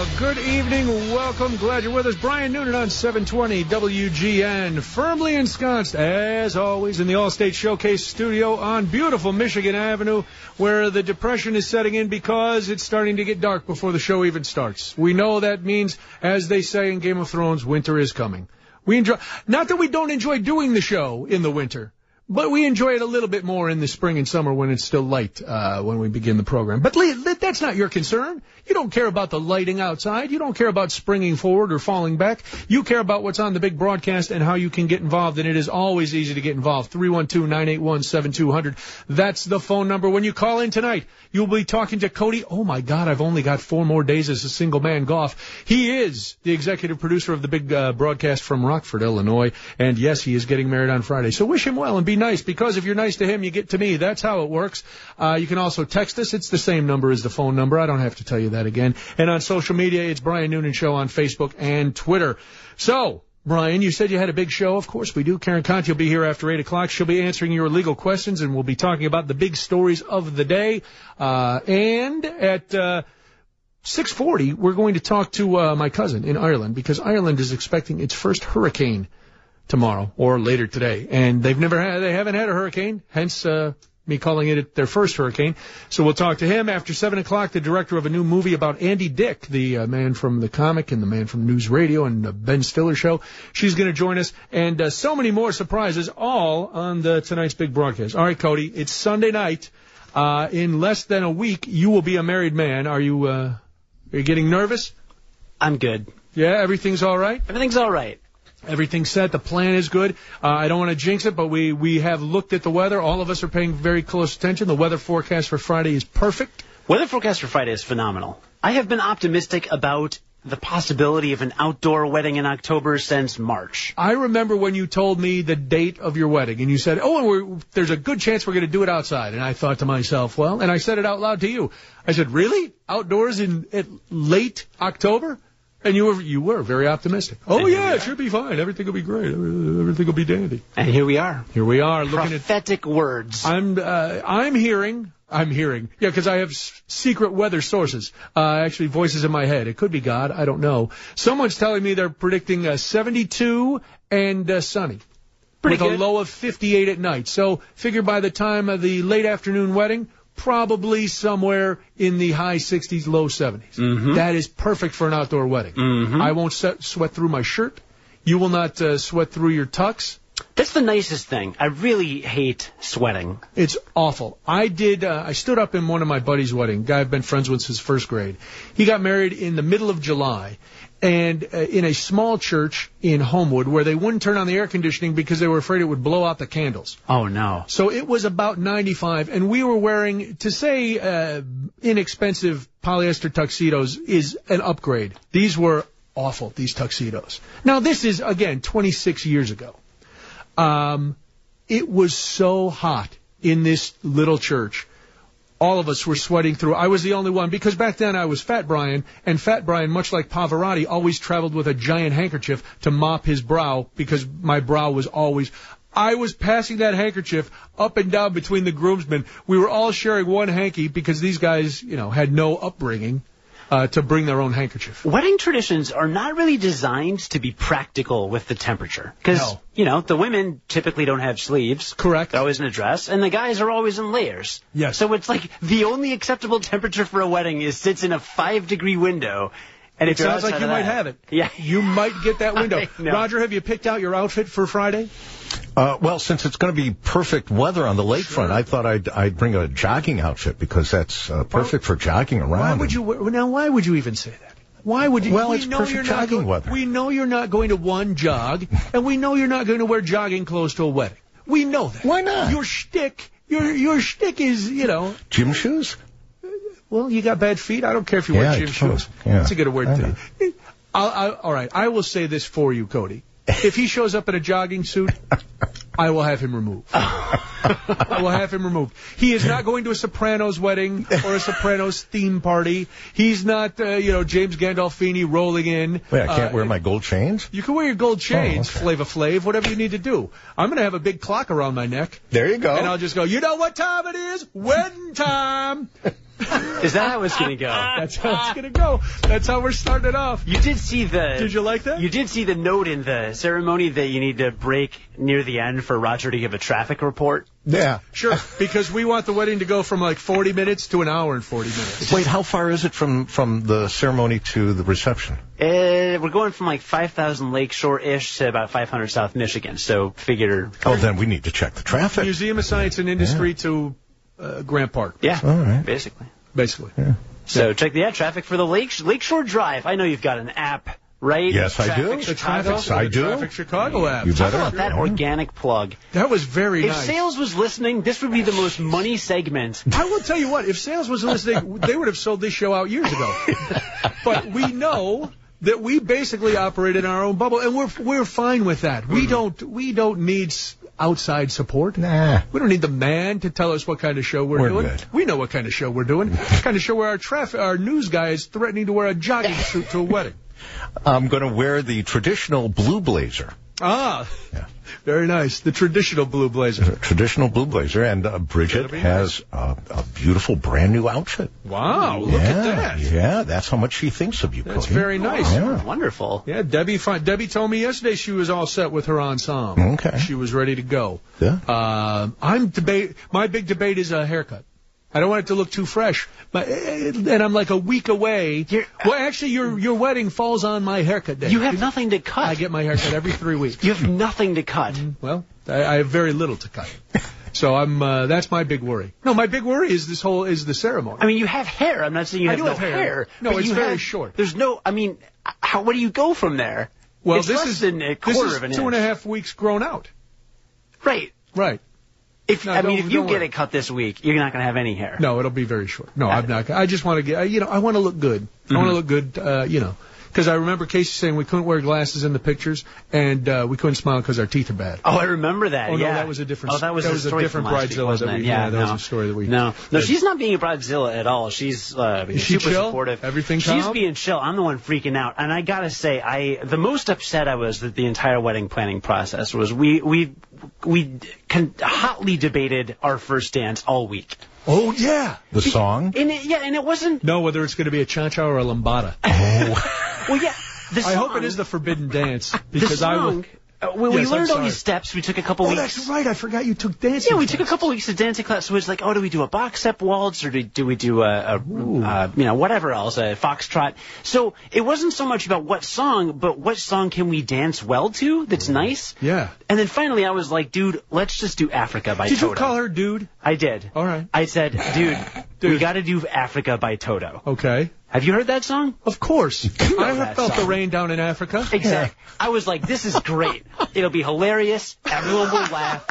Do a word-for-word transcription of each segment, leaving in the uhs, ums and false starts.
Well, good evening. Welcome. Glad you're with us. Brian Noonan on seven twenty W G N. Firmly ensconced, as always, in the Allstate Showcase studio on beautiful Michigan Avenue, where the depression is setting in because it's starting to get dark before the show even starts. We know that means, as they say in Game of Thrones, winter is coming. We enjoy, not that we don't enjoy doing the show in the winter, but we enjoy it a little bit more in the spring and summer when it's still light, uh, when we begin the program. But that's not your concern. You don't care about the lighting outside. You don't care about springing forward or falling back. You care about what's on the big broadcast and how you can get involved, and it is always easy to get involved. three one two, nine eight one, seven two zero zero. That's the phone number. When you call in tonight, you'll be talking to Cody. Oh, my God, I've only got four more days as a single-man golf. He is the executive producer of the big uh, broadcast from Rockford, Illinois, and, yes, he is getting married on Friday. So wish him well and be nice, because if you're nice to him, you get to me. That's how it works. Uh, you can also text us. It's the same number as the phone number. I don't have to tell you that again. And on social media, it's Brian Noonan Show on Facebook and Twitter. So, Brian, you said you had a big show. Of course we do. Karen Conti will be here after eight o'clock. She'll be answering your legal questions, and we'll be talking about the big stories of the day. Uh, and at uh, six forty, we're going to talk to uh, my cousin in Ireland, because Ireland is expecting its first hurricane tomorrow or later today. And they've never had, they haven't had a hurricane, hence uh, me calling it their first hurricane. So we'll talk to him after seven o'clock, the director of a new movie about Andy Dick, the uh, man from the comic and the man from News Radio and the Ben Stiller Show. She's going to join us, and uh, so many more surprises, all on the tonight's big broadcast. All right, Cody, it's Sunday night. Uh, in less than a week, you will be a married man. Are you, uh, are you getting nervous? I'm good. Yeah, everything's all right? Everything's all right. Everything's set. The plan is good. Uh, I don't want to jinx it, but we, we have looked at the weather. All of us are paying very close attention. The weather forecast for Friday is perfect. Weather forecast for Friday is phenomenal. I have been optimistic about the possibility of an outdoor wedding in October since March. I remember when you told me the date of your wedding, and you said, oh, and we're, there's a good chance we're going to do it outside. And I thought to myself, well, and I said it out loud to you. I said, really? Outdoors in at late October? And you were you were very optimistic. Oh, yeah, it should be fine. Everything will be great. Everything will be dandy. And here we are. Here we are. Looking Prophetic at, words. I'm, uh, I'm hearing, I'm hearing, yeah, because I have s- secret weather sources, uh, actually voices in my head. It could be God. I don't know. Someone's telling me they're predicting uh, seventy-two and uh, sunny. Pretty with good. a low of fifty-eight at night. So figure by the time of the late afternoon wedding, probably somewhere in the high sixties, low seventies. Mm-hmm. That is perfect for an outdoor wedding. Mm-hmm. I won't set, sweat through my shirt. You will not uh, sweat through your tux. That's the nicest thing. I really hate sweating. It's awful. I did, uh, I stood up in one of my buddy's wedding, guy I've been friends with since first grade. He got married in the middle of July. And uh, in a small church in Homewood where they wouldn't turn on the air conditioning because they were afraid it would blow out the candles. Oh, no. So it was about ninety-five, and we were wearing, to say uh, inexpensive polyester tuxedos is an upgrade. These were awful, these tuxedos. Now, this is, again, twenty-six years ago. Um, it was so hot in this little church. All of us were sweating through. I was the only one, because back then I was Fat Brian, and Fat Brian, much like Pavarotti, always traveled with a giant handkerchief to mop his brow, because my brow was always... I was passing that handkerchief up and down between the groomsmen. We were all sharing one hanky, because these guys, you know, had no upbringing uh, to bring their own handkerchief. Wedding traditions are not really designed to be practical with the temperature. Because, No. you know, the women typically don't have sleeves. Correct. They're always in a dress. And the guys are always in layers. Yes. So it's like the only acceptable temperature for a wedding is sits in a five-degree window. And if It you're sounds like outside you of might that- have it. Yeah. You might get that window. I know. Roger, have you picked out your outfit for Friday? Uh, well, since it's going to be perfect weather on the lakefront, I thought I'd I'd bring a jogging outfit, because that's uh, perfect Well, for jogging around. Why would you? Now, why would you even say that? Why would you? Well, we it's know perfect you're not jogging go- weather. We know you're not going to one jog, and we know you're not going to wear jogging clothes to a wedding. We know that. Why not? Your shtick, your your shtick is, you know. Gym shoes? Well, you got bad feet. I don't care if you Yeah, wear I gym suppose. shoes. Yeah. That's a good word I to know. you. I'll, I'll, all right, I will say this for you, Cody. If he shows up in a jogging suit, I will have him removed. I will have him removed. He is not going to a Sopranos wedding or a Sopranos theme party. He's not, uh, you know, James Gandolfini rolling in. Wait, I can't uh, wear my gold chains? You can wear your gold chains, Oh, okay. Flava Flav, whatever you need to do. I'm going to have a big clock around my neck. There you go. And I'll just go, you know what time it is? Wedding time. Is that how it's going to go? That's how it's going to go. That's how we're starting it off. You did see the... Did you like that? You did see the note in the ceremony that you need to break near the end for Roger to give a traffic report? Yeah. Sure, because we want the wedding to go from like forty minutes to an hour and forty minutes. Wait, how far is it from, from the ceremony to the reception? Uh, we're going from like five thousand Lakeshore-ish to about five hundred South Michigan, so figure... Oh, then we need to check the traffic. Museum of Science and Industry Yeah. to uh, Grant Park. Yeah, All right. basically. Basically. Yeah. So check the ad traffic for the Lake Lakeshore Drive. I know you've got an app, right? Yes, I do. Traffic The Chicago. Traffic, I the do. Traffic Chicago app. You Talk better. about that organic plug. That was very If nice. sales was listening, this would be the most money segment. I will tell you what, if sales was listening, they would have sold this show out years ago. But we know that we basically operate in our own bubble, and we're we're fine with that. We don't we don't need s- outside support. Nah. We don't need the man to tell us what kind of show we're, We're doing. good. We know what kind of show we're doing. The kind of show where our traffic, our news guy is threatening to wear a jogging suit to a wedding. I'm going to wear the traditional blue blazer. Ah, Yeah. very nice. The traditional blue blazer. Traditional blue blazer. And uh, Bridget That'll be has uh, a beautiful brand new outfit. Wow, look yeah, at that. Yeah, that's how much she thinks of you, That's Cody. very nice. Yeah. Wonderful. Yeah, Debbie. fi- Debbie told me yesterday she was all set with her ensemble. Okay. She was ready to go. Yeah. Uh, I'm debate. My big debate is a haircut. I don't want it to look too fresh, but and I'm like a week away. You're- well, actually, your your wedding falls on my haircut day. You have nothing to cut. I get my haircut every three weeks. You have nothing to cut. Well, I, I have very little to cut, so I'm. Uh, that's my big worry. No, my big worry is this whole is the ceremony. I mean, you have hair. I'm not saying you I have do no have hair. No, but it's you very have- short. There's no. I mean, how? Where do you go from there? well, it's this less is than a this quarter is of an two inch. and a half weeks grown out. Right. Right. If No, I mean, don't- if you don't get worry. it cut this week, you're not going to have any hair. No, it'll be very short. No, I'm not. I just want to get. You know, I want to look good. I want to look good. Uh, you know, because I remember Casey saying we couldn't wear glasses in the pictures, and uh, we couldn't smile because our teeth are bad. Oh, I remember that. Oh, no, yeah. that was a different- Oh, that was, that a was a story different from last week, Bridezilla wasn't that it? we- Yeah, yeah, that no. was a story that we- No, no, that- she's not being a Bridezilla at all. She's uh, being Is she super chill? supportive. Everything She's calm? being chill. I'm the one freaking out, and I gotta say, I the most upset I was that the entire wedding planning process was we we we con- hotly debated our first dance all week. Oh yeah. The song? And it, yeah, and it wasn't. No, whether it's going to be a cha-cha or a lambada. Well, yeah. The I hope song- it is the forbidden dance the because I song. will. uh, when we Yes, I'm learned all sorry. these steps, we took a couple Oh, weeks. that's right. I forgot you took dancing. Yeah, we took a class. couple weeks of dancing class. So it was like, oh, do we do a box step waltz or do, do we do a, a uh, you know, whatever else, a foxtrot? So it wasn't so much about what song, but what song can we dance well to that's nice? Yeah. And then finally I was like, dude, let's just do Africa by Did Toto. you call her dude? I did. All right. I said, dude, we Dude. got to do Africa by Toto. Okay. Have you heard that song? Of course. I have that felt the song. rain down in Africa. Exactly. I was like, this is great. It'll be hilarious. Everyone will laugh.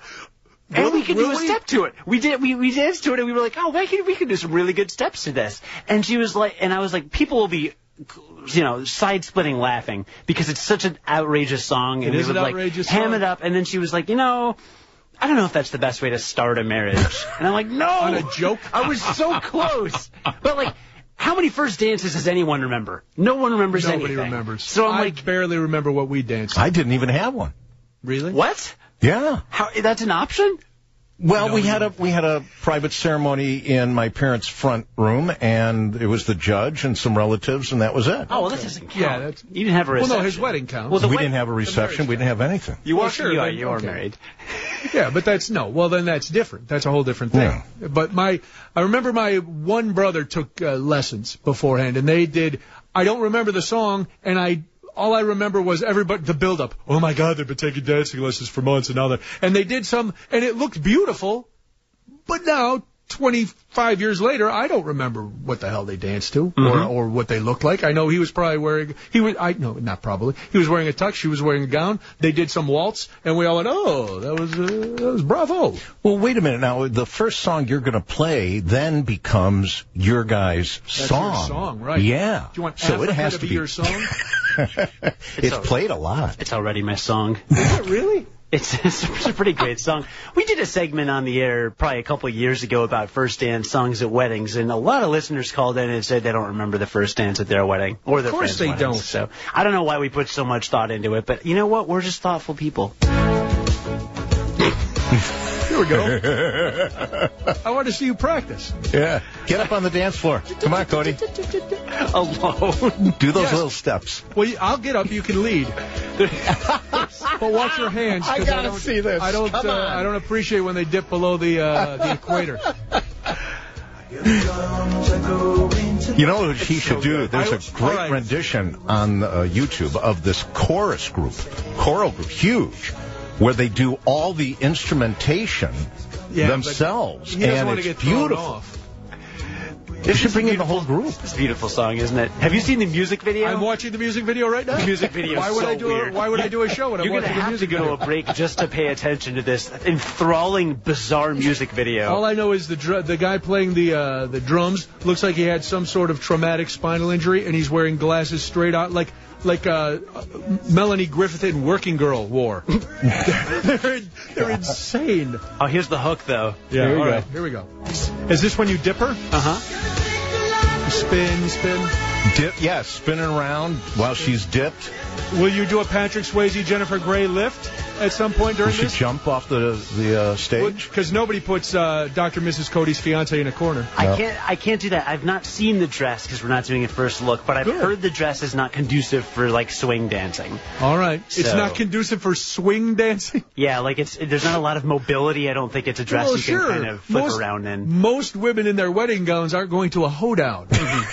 And we could do a Really? step to it. We did. We, we danced to it, and we were like, "Oh, we can we can do some really good steps to this." And she was like, and I was like, people will be, you know, side splitting laughing because it's such an outrageous song, and It we is would an like outrageous ham song. it up. And then she was like, you know, I don't know if that's the best way to start a marriage. And I'm like, no, On a joke? I was so close, but like. How many first dances does anyone remember? No one remembers Nobody anything. remembers. So I'm I like, barely remember what we danced. I didn't even have one. Really? what? Yeah. How? That's an option? Well, No, we you had a don't. we had a private ceremony in my parents' front room, and it was the judge and some relatives, and that was it. Oh, well, that doesn't count. Yeah, that's- You didn't have a Well, reception. no, his wedding counts. Well, the we wed- didn't have a reception. We didn't have anything. You Well, are sure, You are, then- you are okay. married. Yeah, but that's no. Well, then that's different. That's a whole different thing. Yeah. But my, I remember my one brother took uh, lessons beforehand, and they did. I don't remember the song, and I all I remember was everybody the build up. Oh my God, they've been taking dancing lessons for months, and now that and they did some, and it looked beautiful. But now, twenty-five years later, I don't remember what the hell they danced to or, or what they looked like. I know he was probably wearing, he was, I no, not probably. He was wearing a tux, she was wearing a gown. They did some waltz, and we all went, oh, that was, uh, that was bravo. Well, wait a minute now. The first song you're going to play then becomes your guy's That's song. your song, right? Yeah. Do you want so Africa it has to, to be, your song? it's a- played a lot. It's already my song. Is it really? It's, it's a pretty great song. We did a segment on the air probably a couple of years ago about first dance songs at weddings, and a lot of listeners called in and said they don't remember the first dance at their wedding or their Of course friends' they weddings. don't. So I don't know why we put so much thought into it, but you know what? We're just thoughtful people. Here we go. I want to see you practice. Yeah. Get up on the dance floor. Come on, Cody. Alone. Do those Yes. little steps. Well, I'll get up. You can lead. But watch your hands. 'cause I gotta don't- see this. I don't. Come Uh, on. I don't appreciate when they dip below the uh, the equator. You know what he should do? There's I- a great all right. rendition on uh, YouTube of this chorus group, choral group, huge, where they do all the instrumentation Yeah, but themselves, He doesn't and want to it's get thrown beautiful. off. They should bring in the whole group. It's a beautiful song, isn't it? Have you seen the music video? I'm watching the music video right now. The music video Why is would so I do weird. A, why would I do a show when I'm You're watching gonna the have to music go video? to a break just to pay attention to this enthralling, bizarre music video. All I know is the dr- the guy playing the uh, the drums looks like he had some sort of traumatic spinal injury, and he's wearing glasses straight out, like like uh, Melanie Griffith in Working Girl wore. they're, they're insane. Oh, here's the hook, though. Yeah, Here we all go. right, here we go. Is this when you dip her? Uh-huh. Spin, spin. Dip, yeah, spinning around while she's dipped. Will you do a Patrick Swayze, Jennifer Grey lift at some point during Does she this? jump off the the uh, stage? Because nobody puts uh, Doctor and Missus Cody's fiance in a corner. I No. can't. I can't do that. I've not seen the dress because we're not doing a first look, but I've Good. heard the dress is not conducive for like swing dancing. All right. It's So- not conducive for swing dancing. Yeah, like it's there's not a lot of mobility. I don't think it's a dress Well, you sure. can kind of flip most, around in. Most women in their wedding gowns aren't going to a hoedown.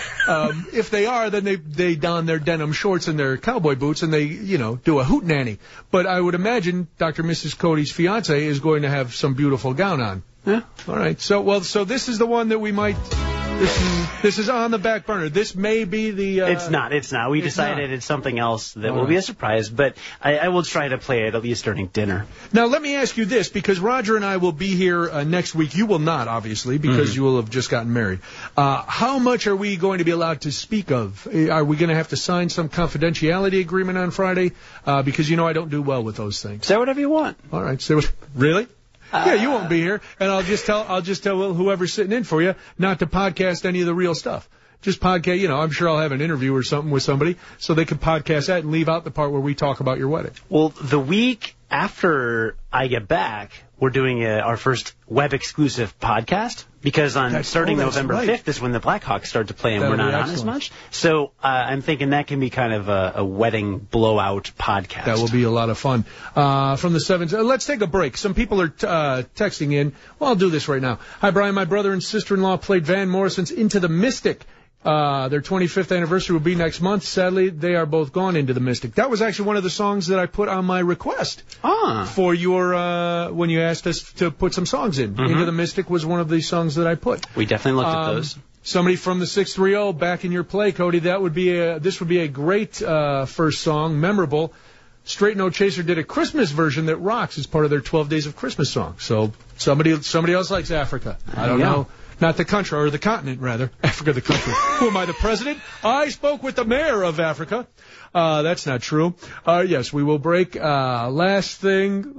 um, if they are, then they they don their denim shorts and their cowboy boots and they, you know, do a hootenanny. But I would imagine Doctor and Missus Cody's fiance is going to have some beautiful gown on. Yeah. All right. So, well, so this is the one that we might. This is this is on the back burner. This may be the. Uh, It's not. It's not. We it's decided not. it's something else that All will right. be a surprise, but I, I will try to play it at least during dinner. Now, let me ask you this, because Roger and I will be here uh, next week. You will not, obviously, because Mm-hmm. you will have just gotten married. Uh, how much are we going to be allowed to speak of? Are we going to have to sign some confidentiality agreement on Friday? Uh, because, you know, I don't do well with those things. Say whatever you want. All right. So, really? Yeah, you won't be here, and I'll just tell I'll just tell whoever's sitting in for you not to podcast any of the real stuff. Just podcast, you know, I'm sure I'll have an interview or something with somebody so they can podcast that and leave out the part where we talk about your wedding. Well, the week after I get back, we're doing a, our first web exclusive podcast because on That's- starting oh, that's November right. fifth is when the Blackhawks start to play and That'll we're be not on as excellent. much. So uh, I'm thinking that can be kind of a, a wedding blowout podcast. That will be a lot of fun. Uh, from the sevens, uh, let's take a break. Some people are t- uh, texting in. Well, I'll do this right now. Hi, Brian. My brother and sister-in-law played Van Morrison's Into the Mystic. Uh, their twenty-fifth anniversary will be next month. Sadly, they are both gone into the Mystic. That was actually one of the songs that I put on my request Ah. for your, uh, when you asked us to put some songs in. Into the Mystic was one of the songs that I put. We definitely looked at Um, those. Somebody from the six three zero back in your play, Cody. That would be a, this would be a great uh, first song, memorable. Straight No Chaser did a Christmas version that rocks as part of their twelve Days of Christmas song. So somebody somebody else likes Africa. I don't Yeah. know. Not the country, or the continent, rather. Africa, the country. Who am I, the president? I spoke with the mayor of Africa. Uh, that's not true. Uh, yes, we will break. Uh, last thing.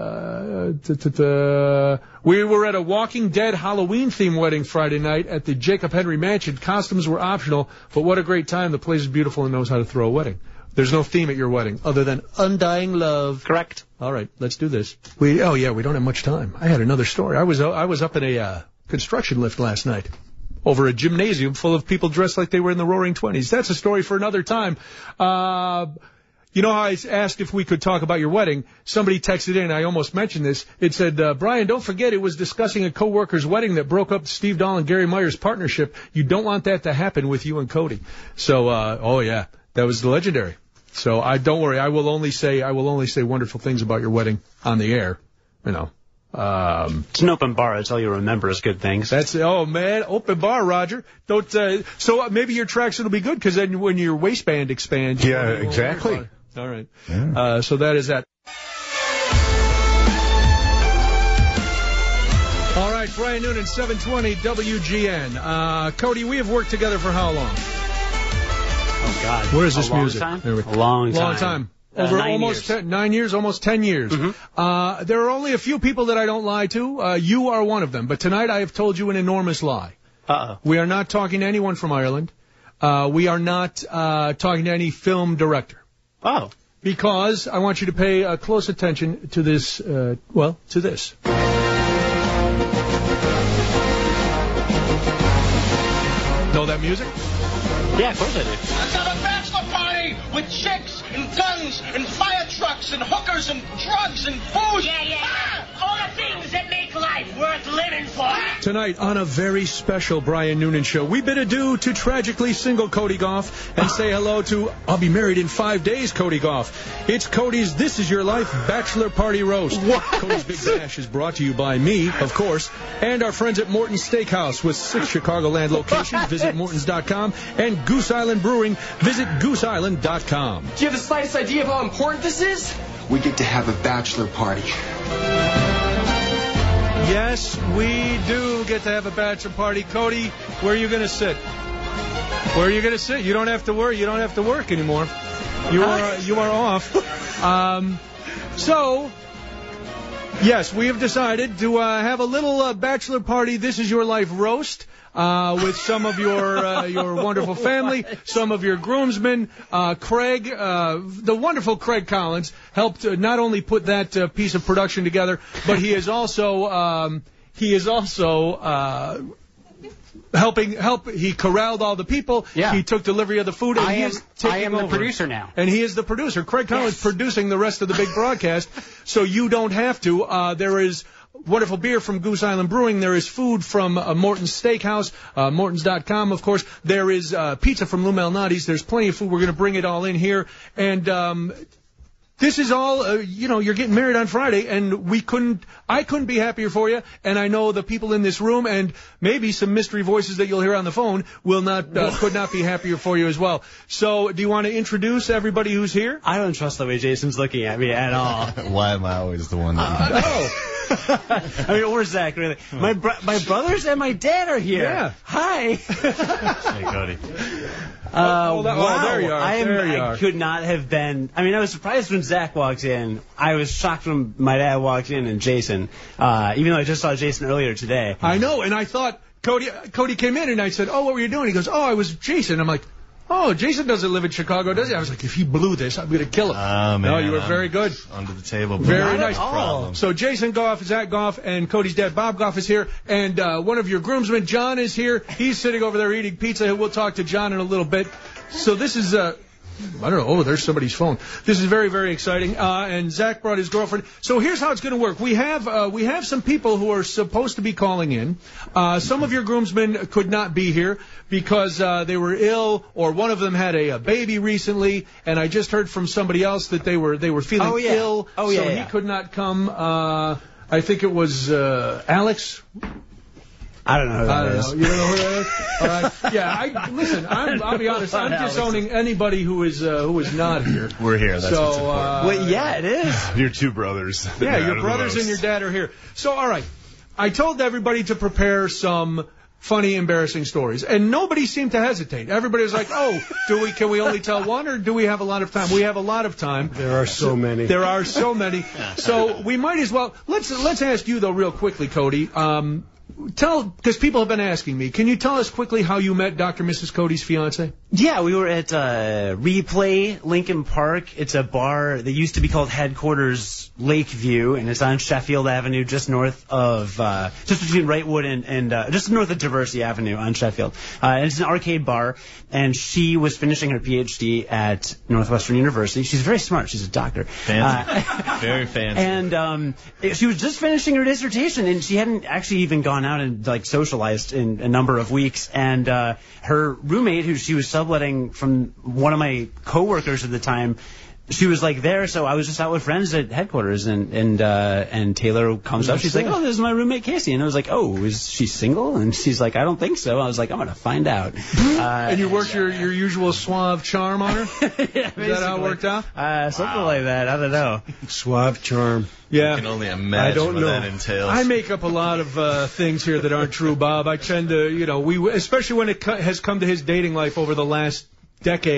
Uh, t- t- t- we were at a Walking Dead Halloween-themed wedding Friday night at the Jacob Henry Mansion. Costumes were optional, but what a great time. The place is beautiful and knows how to throw a wedding. There's no theme at your wedding other than undying love. Correct. All right, let's do this. We oh yeah, we don't have much time. I had another story. I was I was up in a uh, construction lift last night over a gymnasium full of people dressed like they were in the Roaring Twenties. That's a story for another time. Uh, you know how I asked if we could talk about your wedding? Somebody texted in. I almost mentioned this. It said, uh, Brian, don't forget it was discussing a coworker's wedding that broke up Steve Dahl and Gary Meyer's partnership. You don't want that to happen with you and Cody. So, uh, oh yeah, that was legendary. So I don't worry. I will only say I will only say wonderful things about your wedding on the air. You know. Um, It's an open bar. That's all you remember is good things. that's oh man, open bar, Roger. Don't. Uh, so uh, maybe your tracksuit will be good because then when your waistband expands. you Yeah, won't worry exactly. about it. All right. Uh, so that is that. All right, Brian Noonan, seven twenty W G N. Uh, Cody, we have worked together for how long? Oh God. Where is this a long music? Time? There we- A long time. Long time. Uh, Over nine almost years. ten, nine years, almost ten years. Uh, there are only a few people that I don't lie to. Uh, you are one of them. But tonight I have told you an enormous lie. Uh-oh. We are not talking to anyone from Ireland. Uh, we are not uh, talking to any film director. Oh. Because I want you to pay uh, close attention to this, uh, well, to this. that music? Yeah, of course I do. Let's have a bachelor party with chicks and guns and fire trucks and hookers and drugs and booze. Yeah, yeah. Ah! All the things that make life worth living for. Tonight on a very special Brian Noonan show, we bid adieu to tragically single Cody Goff and say hello to I'll be married in five days Cody Goff. It's Cody's This Is Your Life Bachelor Party Roast. What? Cody's Big Bash is brought to you by me, of course, and our friends at Morton's Steakhouse with six Chicagoland locations. Visit Mortons dot com and Goose Island Brewing. Visit Goose Island dot com. Do you have the slightest idea of how important this is? We get to have a bachelor party. Yes, we do get to have a bachelor party. Cody, where are you going to sit? Where are you going to sit? You don't have to worry. You don't have to work anymore. You are you are off. Um, so, yes, we have decided to uh, have a little uh, bachelor party. This Is Your Life roast. Uh, with some of your uh, your wonderful family, some of your groomsmen. Uh, Craig, uh, the wonderful Craig Collins, helped uh, not only put that uh, piece of production together, but he is also um, he is also uh, helping help. He corralled all the people. Yeah. He took delivery of the food. And I he am, is taking I am over. the producer now. And he is the producer. Craig Collins Yes. producing the rest of the big broadcast, so you don't have to. Uh, there is wonderful beer from Goose Island Brewing. There is food from uh, Morton's Steakhouse, uh, Mortons dot com, of course. There is uh, pizza from Lou Malnati's. There's plenty of food. We're going to bring it all in here. And um, this is all, uh, you know, you're getting married on Friday, and we couldn't, I couldn't be happier for you. And I know the people in this room and maybe some mystery voices that you'll hear on the phone will not, uh, could not be happier for you as well. So do you want to introduce everybody who's here? I don't trust the way Jason's looking at me at all. Why am I always the one that... Uh, oh. I mean, or Zach, really. My bro- my brothers and my dad are here. Yeah. Hi. Hey, Cody. Uh, Oh, that- oh, wow. there you are. I, am, There you I are. could not have been. I mean, I was surprised when Zach walked in. I was shocked when my dad walked in and Jason, uh, even though I just saw Jason earlier today. I know, and I thought Cody Cody came in and I said, "Oh, what were you doing?" He goes, "Oh, I was Jason." I'm like, "Oh, Jason doesn't live in Chicago, does he?" I was like, "If he blew this, I'm going to kill him." Oh, man, no, you were I'm very good. Under the table. Very Not at nice. all. So Jason Goff, Zach Goff, and Cody's dad, Bob Goff, is here, and uh, one of your groomsmen, John, is here. He's sitting over there eating pizza. We'll talk to John in a little bit. So this is uh, I don't know. Oh, there's somebody's phone. This is very, very exciting. Uh, and Zach brought his girlfriend. So here's how it's going to work. We have uh, we have some people who are supposed to be calling in. Uh, some of your groomsmen could not be here because uh, they were ill, or one of them had a, a baby recently. And I just heard from somebody else that they were they were feeling Oh, yeah. ill, Oh, yeah, so yeah. he could not come. Uh, I think it was uh, Alex. I don't know who that I don't is. know. You don't know who that is? All right. Yeah, I, listen, I'm, I'll be honest. I'm disowning anybody who is uh, who is not here. We're here. That's so, what's important. uh, Well, yeah, it is. Your two brothers. Yeah, They're your out of the brothers and roast. your dad are here. So, all right. I told everybody to prepare some funny, embarrassing stories, and nobody seemed to hesitate. Everybody was like, "Oh, do we? Can we only tell one, or do we have a lot of time?" We have a lot of time. There are so many. There are so many. So we might as well let's let's ask you though, real quickly, Cody. Um, Tell, because people have been asking me, can you tell us quickly how you met Doctor and Missus Cody's fiance? Yeah, we were at uh, Replay Lincoln Park. It's a bar that used to be called Headquarters Lakeview, and it's on Sheffield Avenue, just north of, uh, just between Wrightwood and, and uh, just north of Diversity Avenue on Sheffield. Uh, and it's an arcade bar, and she was finishing her P H D at Northwestern University. She's very smart. She's a doctor. Fancy. Uh, Very fancy. And um, she was just finishing her dissertation, and she hadn't actually even gone out and like socialized in a number of weeks. And uh, her roommate, who she was subletting from one of my coworkers at the time, she was like there, so I was just out with friends at Headquarters, and and uh, and Taylor comes up. She's like, "Oh, this is my roommate Casey," and I was like, "Oh, is she single?" And she's like, "I don't think so." I was like, "I'm gonna find out." Uh, And you worked your, your usual suave charm on her? yeah, Is that how it basically. worked out? Uh, something like that. I don't know. Suave charm. Yeah. I can only imagine I don't what know. that entails. I make up a lot of uh, things here that aren't true, Bob. I tend to, you know, we, especially when it co- has come to his dating life over the last decade,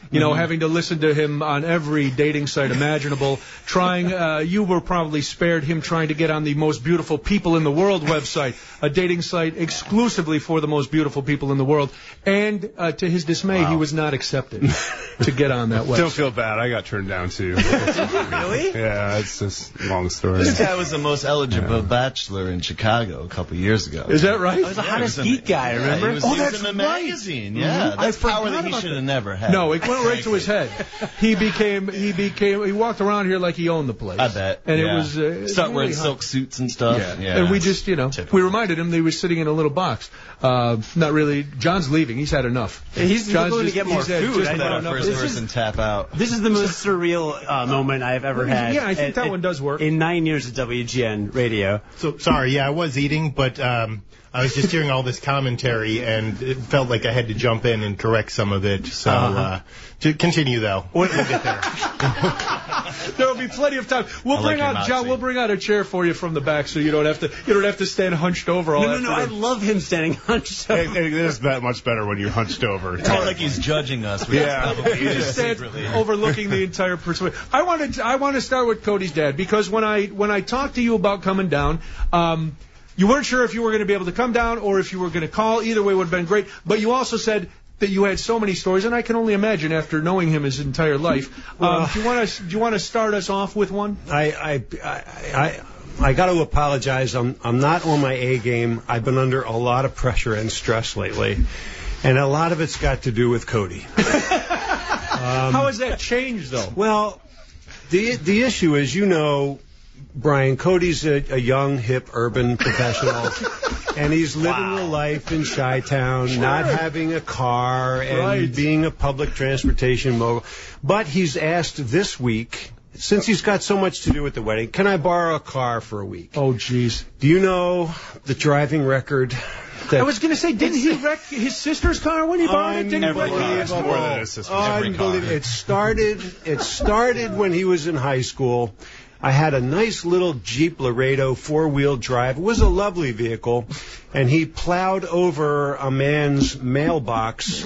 You know, mm-hmm. having to listen to him on every dating site imaginable. Trying, uh, you were probably spared him trying to get on the Most Beautiful People in the World website, a dating site exclusively for the most beautiful people in the world. And uh, to his dismay, wow. he was not accepted to get on that website. Don't feel bad. I got turned down too. Really? Yeah, it's just a long story. This guy was the most eligible yeah. bachelor in Chicago a couple years ago. Is that right? I was the yeah, hottest geek guy, remember? Yeah, he was, oh, he was that's in the right. magazine. Yeah, mm-hmm. that's power that he should have never had. No, it went right to his head. He became, he became, he walked around here like he owned the place. I bet. And yeah. it was uh, start really wearing hot. silk suits and stuff. Yeah. yeah. And we just, you know, Typical. we reminded him that he was sitting in a little box. Uh, not really. John's leaving. He's had enough. He's John's going just, to get more food. food. I know. First this person is, tap out. This is the most surreal uh, moment I've ever had. Yeah, I think at, that at, one does work. In nine years of W G N radio. So sorry, yeah, I was eating, but um, I was just hearing all this commentary, and it felt like I had to jump in and correct some of it. So uh-huh. uh, to continue though, we'll get there. There will be plenty of time. We'll I bring like out John. We'll bring out a chair for you from the back, so you don't have to. You don't have to stand hunched over all. No, no, no. I love him standing hunched over. It, it is that much better when you're hunched over. It's not like he's judging us. We yeah, he just stands overlooking the entire person. I wanted. To, I want to start with Cody's dad because when I when I talked to you about coming down. Um, You weren't sure if you were going to be able to come down or if you were going to call. Either way would have been great. But you also said that you had so many stories, and I can only imagine after knowing him his entire life. Um, uh, do you want to do you want to start us off with one? I I I I, I got to apologize. I'm I'm not on my A game. I've been under a lot of pressure and stress lately, and a lot of it's got to do with Cody. um, How has that changed, though? Well, the the issue is, you know, Brian, Cody's a, a young, hip, urban professional, and he's living wow. the life in Chi-Town, sure. not having a car and right. being a public transportation mogul. But he's asked this week, since he's got so much to do with the wedding, can I borrow a car for a week? Oh, jeez. Do you know the driving record? That I was going to say, didn't he wreck his sister's car when he borrowed it? Didn't he wreck it? More than his sister's. Unbelievable. It started, it started when he was in high school. I had a nice little Jeep Laredo four-wheel drive. It was a lovely vehicle, and he plowed over a man's mailbox.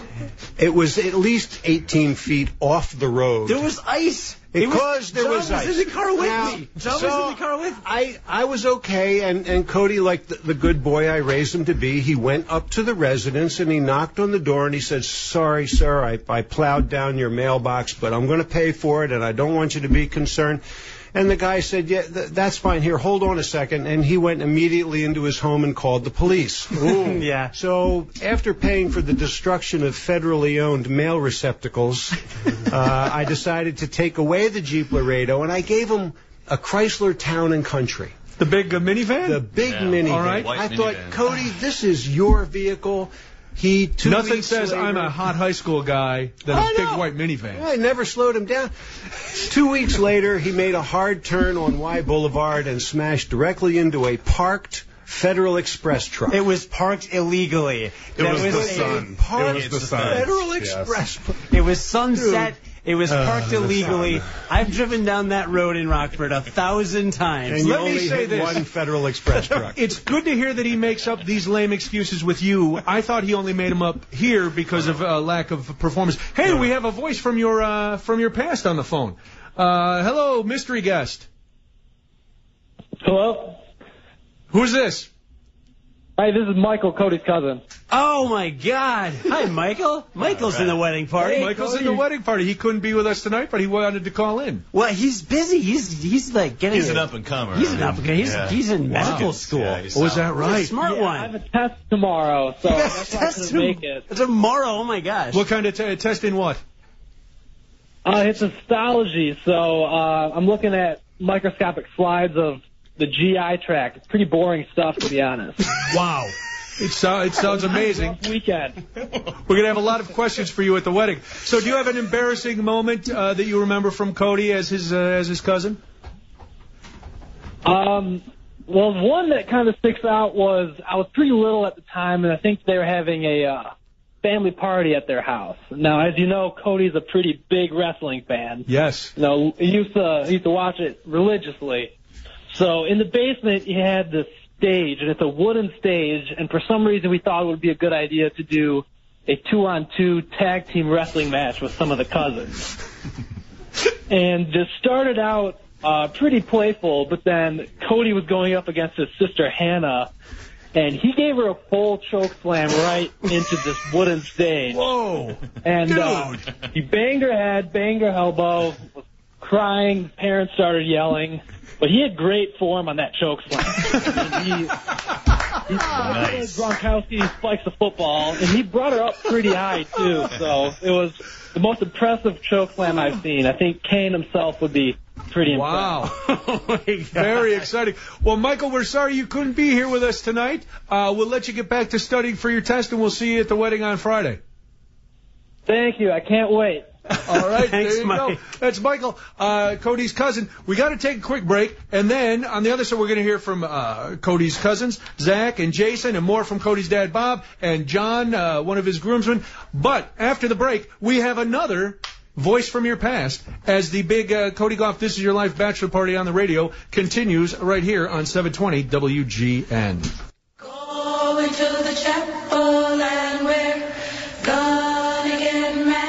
It was at least eighteen feet off the road. There was ice. Because there John was ice. was in the car with now, me. John so was in the car with me. I, I was okay, and, and Cody, like the, the good boy I raised him to be, he went up to the residence, and he knocked on the door, and he said, sorry, sir, I, I plowed down your mailbox, but I'm going to pay for it, and I don't want you to be concerned. And the guy said, yeah, th- that's fine. Here, hold on a second. And he went immediately into his home and called the police. Ooh. Yeah. So after paying for the destruction of federally owned mail receptacles, uh, I decided to take away the Jeep Laredo, and I gave him a Chrysler Town and Country. The big uh, minivan? The big yeah. minivan. All right. I minivan. thought, Cody, this is your vehicle. He two Nothing says later, I'm a hot high school guy than a big white minivan. I never slowed him down. Two weeks later, he made a hard turn on Y Boulevard and smashed directly into a parked Federal Express truck. It was parked illegally. It that was, was the a sun. Parked It was the sun. Federal Yes. Express. It was sunset. Dude. It was parked Uh, illegally. I've driven down that road in Rockford a thousand times. And you Let me only say hit this. one Federal Express truck. It's good to hear that he makes up these lame excuses with you. I thought he only made them up here because of uh, lack of performance. Hey, we have a voice from your uh, from your past on the phone. Uh, hello, mystery guest. Hello? Who's this? Hi, this is Michael, Cody's cousin. Oh, my God. Hi, Michael. Michael's right. in the wedding party. Hey, Michael's Cody. in the wedding party. He couldn't be with us tonight, but he wanted to call in. Well, he's busy. He's he's like getting... He's an up-and-comer. He's an up-and-comer. He's, yeah. he's in wow. medical school. Yeah, oh, is that right? He's a smart yeah, one. I have a test tomorrow, so that's why I couldn't make it. Tomorrow? Oh, my gosh. What kind of t- test in what? Uh, it's histology, so uh, I'm looking at microscopic slides of the G I tract. It's pretty boring stuff, to be honest. Wow. It, so, it sounds amazing. Weekend. We're going to have a lot of questions for you at the wedding. So do you have an embarrassing moment uh, that you remember from Cody as his uh, as his cousin? Um, well, one that kind of sticks out was I was pretty little at the time, and I think they were having a uh, family party at their house. Now, as you know, Cody's a pretty big wrestling fan. Yes. You know, he used to, he used to watch it religiously. So in the basement, he had this stage, and it's a wooden stage, and for some reason we thought it would be a good idea to do a two-on-two tag team wrestling match with some of the cousins. And this started out uh, pretty playful, but then Cody was going up against his sister Hannah, and he gave her a full choke slam right into this wooden stage. Whoa. And Dude. Uh, he banged her head, banged her elbow, was crying, parents started yelling. But he had great form on that choke slam. I mean, he, he nice. Gronkowski spikes the football, and he brought her up pretty high, too. So it was the most impressive choke slam I've seen. I think Kane himself would be pretty impressed. Wow. Oh very exciting. Well, Michael, we're sorry you couldn't be here with us tonight. Uh, we'll let you get back to studying for your test, and we'll see you at the wedding on Friday. Thank you. I can't wait. All right, Thanks, there you Mike. go. That's Michael, uh, Cody's cousin. We got to take a quick break, and then on the other side, we're going to hear from uh, Cody's cousins, Zach and Jason, and more from Cody's dad, Bob, and John, uh, one of his groomsmen. But after the break, we have another voice from your past as the big uh, Cody Goff This Is Your Life bachelor party on the radio continues right here on seven twenty W G N. Going to the chapel and we're gonna get married.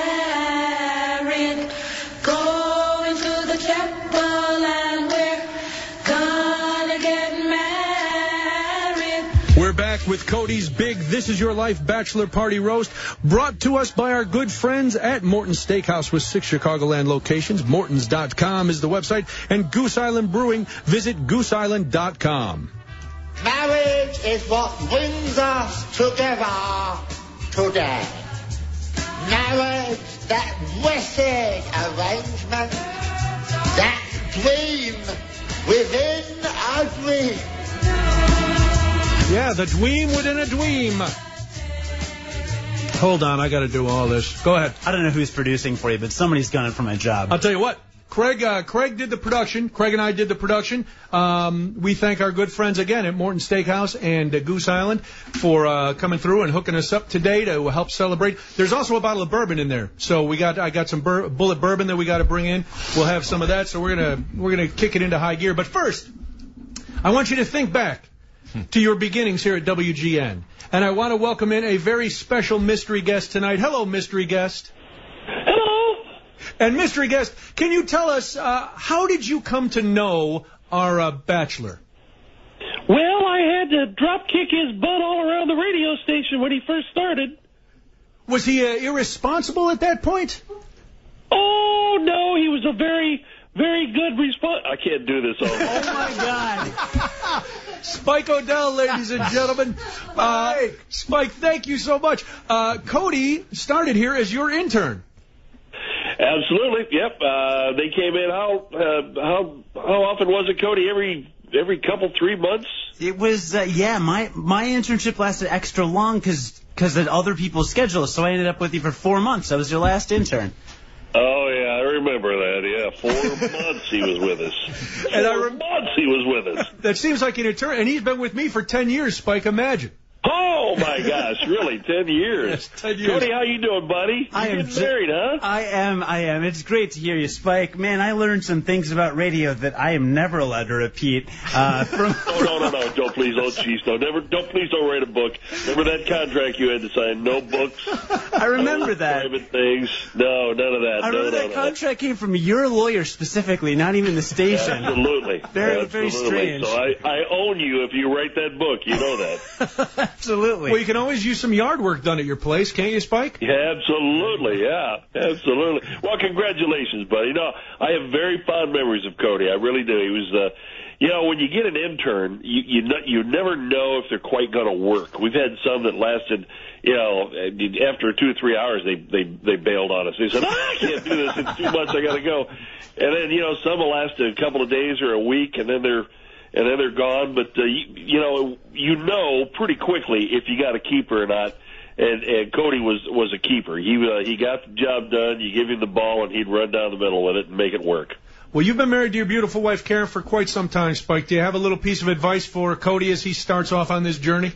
Going to the chapel and we're gonna get married. We're back with Cody's big This Is Your Life bachelor party roast, brought to us by our good friends at Morton's Steakhouse with six Chicagoland locations. Mortons dot com is the website, and Goose Island Brewing. Visit goose island dot com. Marriage is what brings us together today. Marriage, that blessed arrangement, that dream within a dream. Yeah, the dweem within a dweem. Hold on, I got to do all this. Go ahead. I don't know who's producing for you, but somebody's gunning for my job. I'll tell you what. Craig uh, Craig did the production. Craig and I did the production. Um, we thank our good friends again at Morton Steakhouse and uh, Goose Island for uh, coming through and hooking us up today to help celebrate. There's also a bottle of bourbon in there, so we got I got some bur- bullet bourbon that we got to bring in. We'll have some of that, so we're gonna we're gonna kick it into high gear. But first, I want you to think back to your beginnings here at W G N, and I want to welcome in a very special mystery guest tonight. Hello, mystery guest. And mystery guest, can you tell us, uh, how did you come to know our uh, bachelor? Well, I had to drop kick his butt all around the radio station when he first started. Was he uh, irresponsible at that point? Oh, no, he was a very, very good response. I can't do this all day. Oh, my God. Spike O'Dell, ladies and gentlemen. Uh, Spike, thank you so much. Uh, Cody started here as your intern. Absolutely, yep. Uh, they came in. How uh, how how often was it, Cody? Every every couple, three months. It was uh, yeah. My my internship lasted extra long because because of other people's schedules. So I ended up with you for four months. I was your last intern. Oh yeah, I remember that. Yeah, four months he was with us. Four and I rem- months he was with us. That seems like an eternity, and he's been with me for ten years. Spike, imagine. Oh my gosh, really? Ten years. Yes, ten years. Cody, how you doing, buddy? You I am getting married, huh? I am. I am. It's great to hear you, Spike. Man, I learned some things about radio that I am never allowed to repeat. Uh, from oh no, no, no! Don't please, don't jeez, no, never, don't please, don't write a book. Remember that contract you had to sign? No books. I remember no that. Private things. No, none of that. I no, remember no, that no. contract came from your lawyer specifically, not even the station. Absolutely. Very, Absolutely. very strange. So I, I own you if you write that book. You know that. Absolutely. Well, you can always use some yard work done at your place, can't you, Spike? Yeah, absolutely. Yeah, absolutely. Well, congratulations, buddy. No, I have very fond memories of Cody. I really do. He was, uh, you know, when you get an intern, you you, no, you never know if they're quite going to work. We've had some that lasted, you know, after two or three hours, they they they bailed on us. They said, ah, I can't do this. It's too much. I got to go. And then, you know, some will last a couple of days or a week, and then they're and then they're gone. But uh, you, you know, you know pretty quickly if you got a keeper or not. And, and Cody was was a keeper. He uh, he got the job done. You give him the ball, and he'd run down the middle with it and make it work. Well, you've been married to your beautiful wife, Karen, for quite some time, Spike. Do you have a little piece of advice for Cody as he starts off on this journey?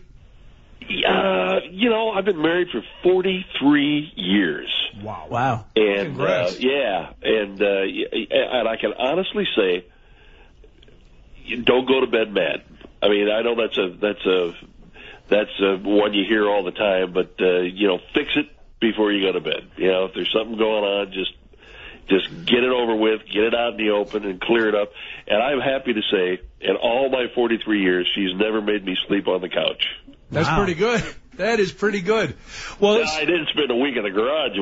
Uh, you know, I've been married for forty-three years. Wow. Wow. And, uh, yeah, and, uh, and I can honestly say, don't go to bed mad. I mean, I know that's a, that's a, that's uh, one you hear all the time. But uh, you know, fix it before you go to bed. You know, if there's something going on, just just get it over with, get it out in the open, and clear it up. And I'm happy to say, in all my forty-three years, she's never made me sleep on the couch. That's Wow. pretty good. That is pretty good. Well, No, I didn't spend a week in the garage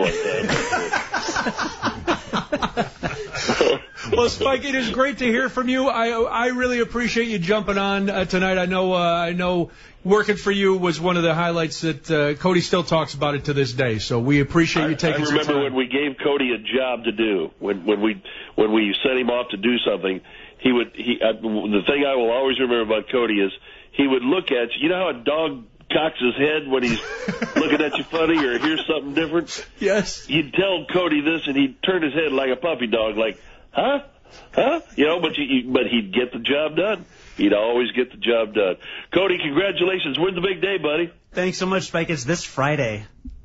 one time. well, Spike, it is great to hear from you. I I really appreciate you jumping on uh, tonight. I know uh, I know working for you was one of the highlights that uh, Cody still talks about it to this day. So we appreciate you taking I some remember time. when we gave Cody a job to do, when when we when we sent him off to do something, he would he uh, the thing I will always remember about Cody is he would look at you. You know how a dog cocks his head when he's looking at you funny or hears something different? Yes. You'd tell Cody this, and he'd turn his head like a puppy dog, like, huh? Huh? You know, but you, but he'd get the job done. He'd always get the job done. Cody, congratulations. When's the big day, buddy? Thanks so much, Spike. It's this Friday.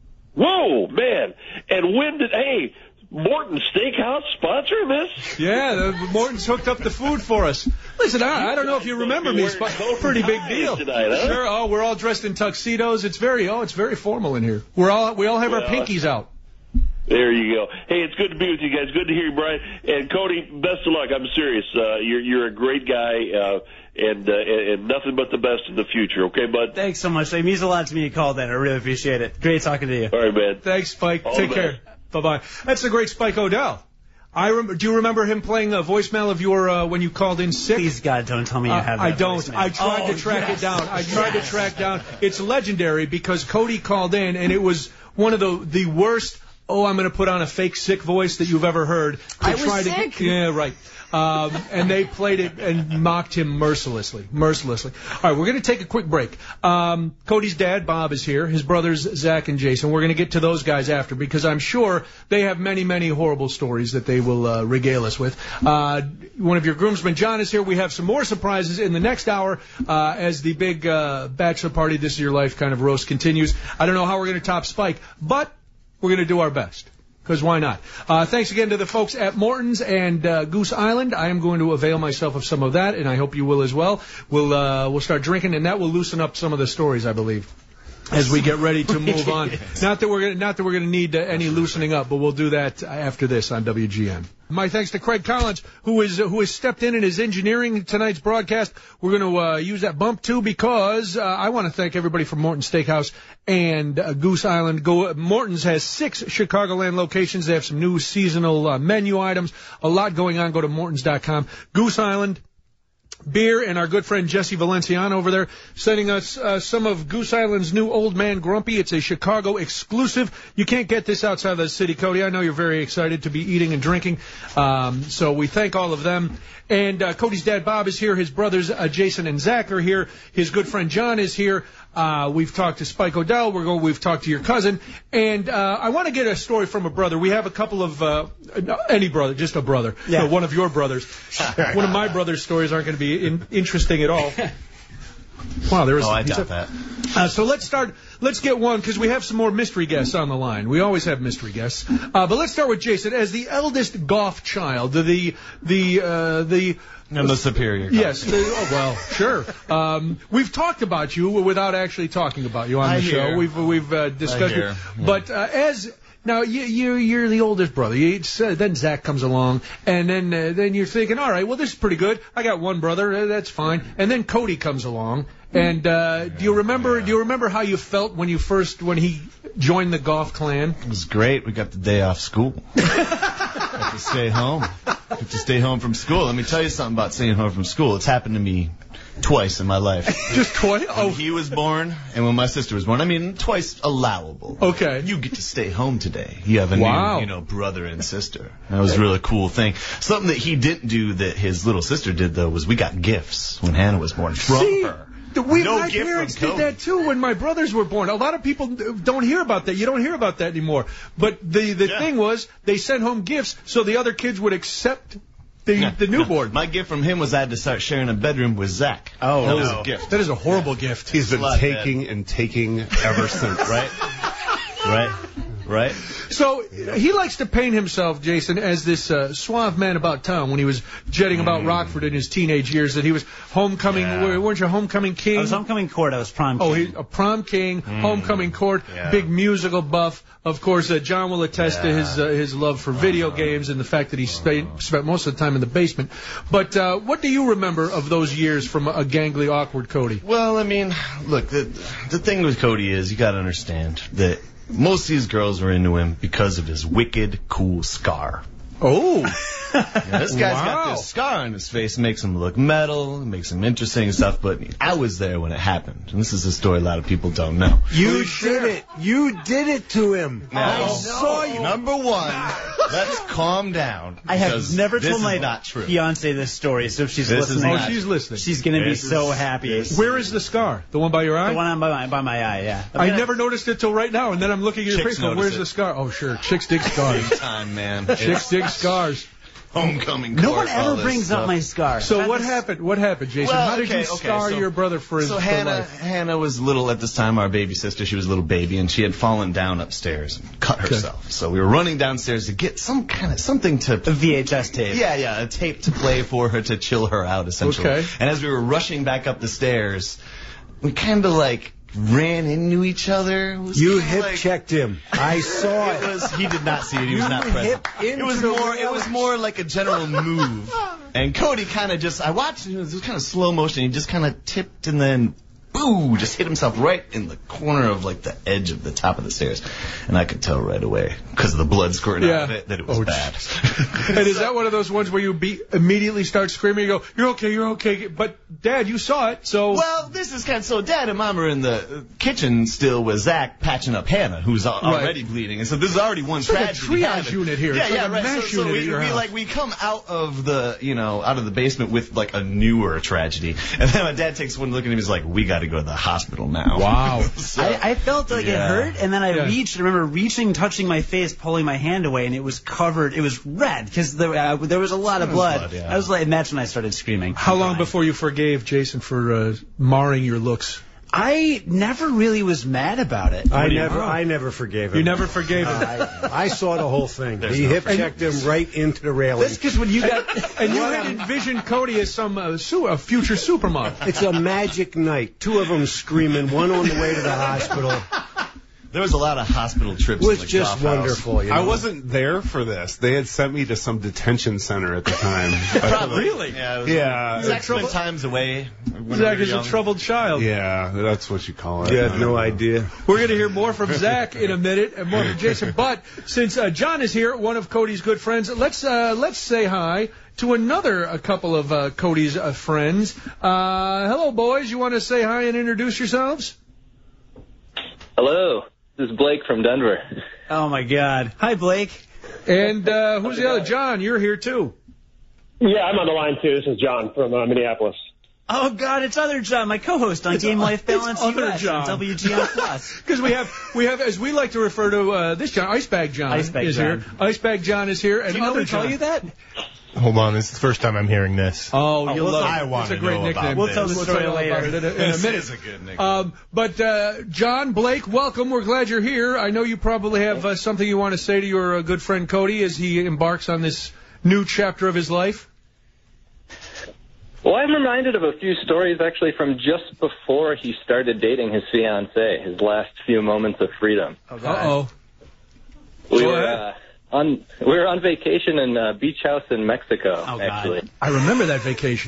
Whoa, man. And when did, hey, Morton Steakhouse sponsor this? Yeah, the, Morton's hooked up the food for us. Listen, I, I don't know if you remember me, Spike. Pretty big deal. Tonight, huh? Sure. Oh, we're all dressed in tuxedos. It's very oh, it's very formal in here. We're all we all have our Well, pinkies out. There you go. Hey, it's good to be with you guys. Good to hear you, Brian. And Cody, best of luck. I'm serious. Uh, you're you're a great guy, uh, and, uh, and and nothing but the best in the future. Okay, bud. Thanks so much. It means a lot to me you called that. I really appreciate it. Great talking to you. All right, man. Thanks, Spike. All Take the care. best. Bye bye. That's the great Spike O'Dell. I rem- do you remember him playing a voicemail of your uh, when you called in sick? Please, God, don't tell me you Uh, have that I don't. voicemail. I tried Oh, to track yes. it down. I tried Yes. to track down. It's legendary because Cody called in and it was one of the the worst. Oh, I'm going to put on a fake sick voice that you've ever heard. To I was try to sick. Get, yeah, right. Um, and they played it and mocked him mercilessly, mercilessly. All right, we're going to take a quick break. Um, Cody's dad, Bob, is here. His brothers, Zach and Jason. We're going to get to those guys after because I'm sure they have many, many horrible stories that they will uh, regale us with. Uh, one of your groomsmen, John, is here. We have some more surprises in the next hour uh, as the big uh, bachelor party, This Is Your Life kind of roast continues. I don't know how we're going to top Spike, but we're going to do our best. Because why not? Uh, thanks again to the folks at Morton's and uh, Goose Island. I am going to avail myself of some of that, and I hope you will as well. We'll uh, we'll start drinking, and that will loosen up some of the stories, I believe, as we get ready to move on. Not that we're gonna, not that we're going to need uh, any loosening up, but we'll do that after this on W G N. My thanks to Craig Collins, who is uh, who has stepped in and is engineering tonight's broadcast. We're going to uh, use that bump too because uh, I want to thank everybody from Morton's Steakhouse and uh, Goose Island. Go Morton's has six Chicagoland locations. They have some new seasonal uh, menu items. A lot going on. Go to Mortons dot com. Goose Island. Beer and our good friend Jesse Valenciano over there sending us uh, some of Goose Island's new Old Man Grumpy. It's a Chicago exclusive. You can't get this outside of the city, Cody. I know you're very excited to be eating and drinking. Um, so we thank all of them. And uh, Cody's dad, Bob, is here. His brothers, uh, Jason and Zach, are here. His good friend John is here. Uh, we've talked to Spike O'Dell. We're going, we've talked to your cousin. And uh, I want to get a story from a brother. We have a couple of, uh, any brother, just a brother. Yeah. No, one of your brothers. One of my brother's stories aren't going to be in, interesting at all. Wow, there is. Oh, I he's doubt a- that. Uh, so let's start. Let's get one because we have some more mystery guests on the line. We always have mystery guests. Uh, but let's start with Jason as the eldest Goff child. The the the uh, the. I'm the superior. Yes. The, oh, well, sure. Um, we've talked about you without actually talking about you on I the show. hear. We've we've uh, discussed hear. it. Yeah. But uh, as now you, you you're the oldest brother. You, uh, then Zach comes along, and then uh, then you're thinking, all right, well this is pretty good. I got one brother, uh, that's fine. And then Cody comes along, and uh, do you remember? Do you remember how you felt when you first when he joined the Goff clan? It was great. We got the day off school. Got to stay home. Got to stay home from school. Let me tell you something about staying home from school. It's happened to me twice in my life. Just twice? When he was born and when my sister was born. I mean, twice allowable. Okay. You get to stay home today. You have a Wow. new, you know, brother and sister. That was a really cool thing. Something that he didn't do that his little sister did, though, was we got gifts when Hannah was born from See? her. The- We, No my gift parents from did that too when my brothers were born. A lot of people don't hear about that. You don't hear about that anymore. But the the Yeah. thing was, they sent home gifts so the other kids would accept the Yeah. the newborn. My gift from him was I had to start sharing a bedroom with Zach. Oh, that was no. a gift. That is a horrible gift. He's been Like taking and taking ever since. Right? Right? right? So he likes to paint himself, Jason, as this uh, suave man about town when he was jetting about Mm. Rockford in his teenage years, that he was homecoming, Yeah. weren't you homecoming king? I was homecoming court. I was prom king. Oh, he, a prom king, Mm. homecoming court, Yeah. big musical buff. Of course, uh, John will attest to his uh, his love for video games and the fact that he spent, spent most of the time in the basement. But uh, what do you remember of those years from a gangly, awkward Cody? Well, I mean, look, the the thing with Cody is you got to understand that most of these girls were into him because of his wicked cool scar. Oh. Yeah, this guy's Wow. got this scar on his face, makes him look metal, makes him interesting and stuff, but I was there when it happened. And this is a story a lot of people don't know. You did it. You did it to him. Now, I saw you. Number one, let's calm down. I have because never this told is my not true. fiance this story, so if she's This is listening, not- Oh, she's listening. she's going to be This so is- happy. Where is the scar? The one by your eye? The one on by my, by my eye, yeah. I never noticed it till right now, and then I'm looking at your Chicks face. going, notice Where's it. the scar? Oh, sure, chicks dig scars. Big time, man. Chicks It's dig scars. homecoming No court, one all ever this brings stuff. up my scar. So Had what this- happened? What happened, Jason? Well, How did okay, you okay, scar so- your brother for his So for Hannah, life? Hannah was little at this time, our baby sister. She was a little baby, and she had fallen down upstairs and cut herself. So we were running downstairs to get some kind of something to A V H S tape. Yeah, yeah, a tape to play for her to chill her out, essentially. Okay. And as we were rushing back up the stairs, we kind of like ran into each other. It was You kinda hip like- checked him. I saw It it. was. He did not see it. He You was not present. hip It was into the more. It was railing. more like a general move. And Cody kind of just. I watched. It was kind of slow motion. He just kind of tipped and then. Boo! Just hit himself right in the corner of like the edge of the top of the stairs, and I could tell right away because of the blood squirting Yeah. out of it that it was Oh, bad. And is that one of those ones where you be, immediately start screaming? You go, "You're okay, you're okay." But Dad, you saw it, so Well, this is kind of so. Dad and Mom are in the uh, kitchen still with Zach patching up Hannah, who's al- Right. already bleeding, and so this is already one It's like a tragedy. triage happening. unit here. Yeah, It's like yeah, a right. mass so, so unit we, at your we house. like we come out of the you know out of the basement with like a newer tragedy, and then my dad takes one look at him. He's like, "We got to go to the hospital now." Wow. So- I, I felt like Yeah. it hurt, and then I Yeah. reached. I remember reaching, touching my face, pulling my hand away, and it was covered. It was red because there, uh, there was a lot of There was blood. blood, yeah. I was like, and that's when I started screaming. How I'm long fine. before you forgave Jason for uh, marring your looks? I never really was mad about it. I What do you- never, I never forgave him. You never forgave him. I, I saw the whole thing. There's he no hip checked him right into the railing. That's because when you got and you had envisioned Cody as some uh, su- a future supermodel. It's a magic night. Two of them screaming, one on the way to the hospital. There was a lot of hospital trips. It was in the just Goff house. wonderful. You know? I wasn't there for this. They had sent me to some detention center at the time. Probably. Really? Yeah. it was- Yeah. Zach spent times away. when we Zach were is a young. troubled child. Yeah, that's what you call it. You had no idea. We're going to hear more from Zach in a minute and more from Jason. But since uh, John is here, one of Cody's good friends, let's uh, let's say hi to another a couple of uh, Cody's uh, friends. Uh, hello, boys. You want to say hi and introduce yourselves? Hello, this is Blake from Denver. Oh my God! Hi, Blake. And uh, who's the other? John, you're here too. Yeah, I'm on the line too. This is John from uh, Minneapolis. Oh God, it's other John, my co-host on It's Game o- Life it's Balance other U S John. on W G N Plus. Because we have, we have, as we like to refer to uh, this John, Icebag John Icebag is John. here. Icebag John is here, and Do you know other we call John. you that? Hold on, this is the first time I'm hearing this. Oh, you we'll love talk- it. I want It's a to great know about nickname. We'll tell the We'll story tell you later. about it in a, in a This minute. is a good nickname. Um, but uh, John, Blake, welcome. We're glad you're here. I know you probably have uh, something you want to say to your uh, good friend Cody as he embarks on this new chapter of his life. Well, I'm reminded of a few stories actually from just before he started dating his fiancée, his last few moments of freedom. Uh oh. We Go were ahead. uh, on we were on vacation in a beach house in Mexico, Oh, God. actually. I remember that vacation.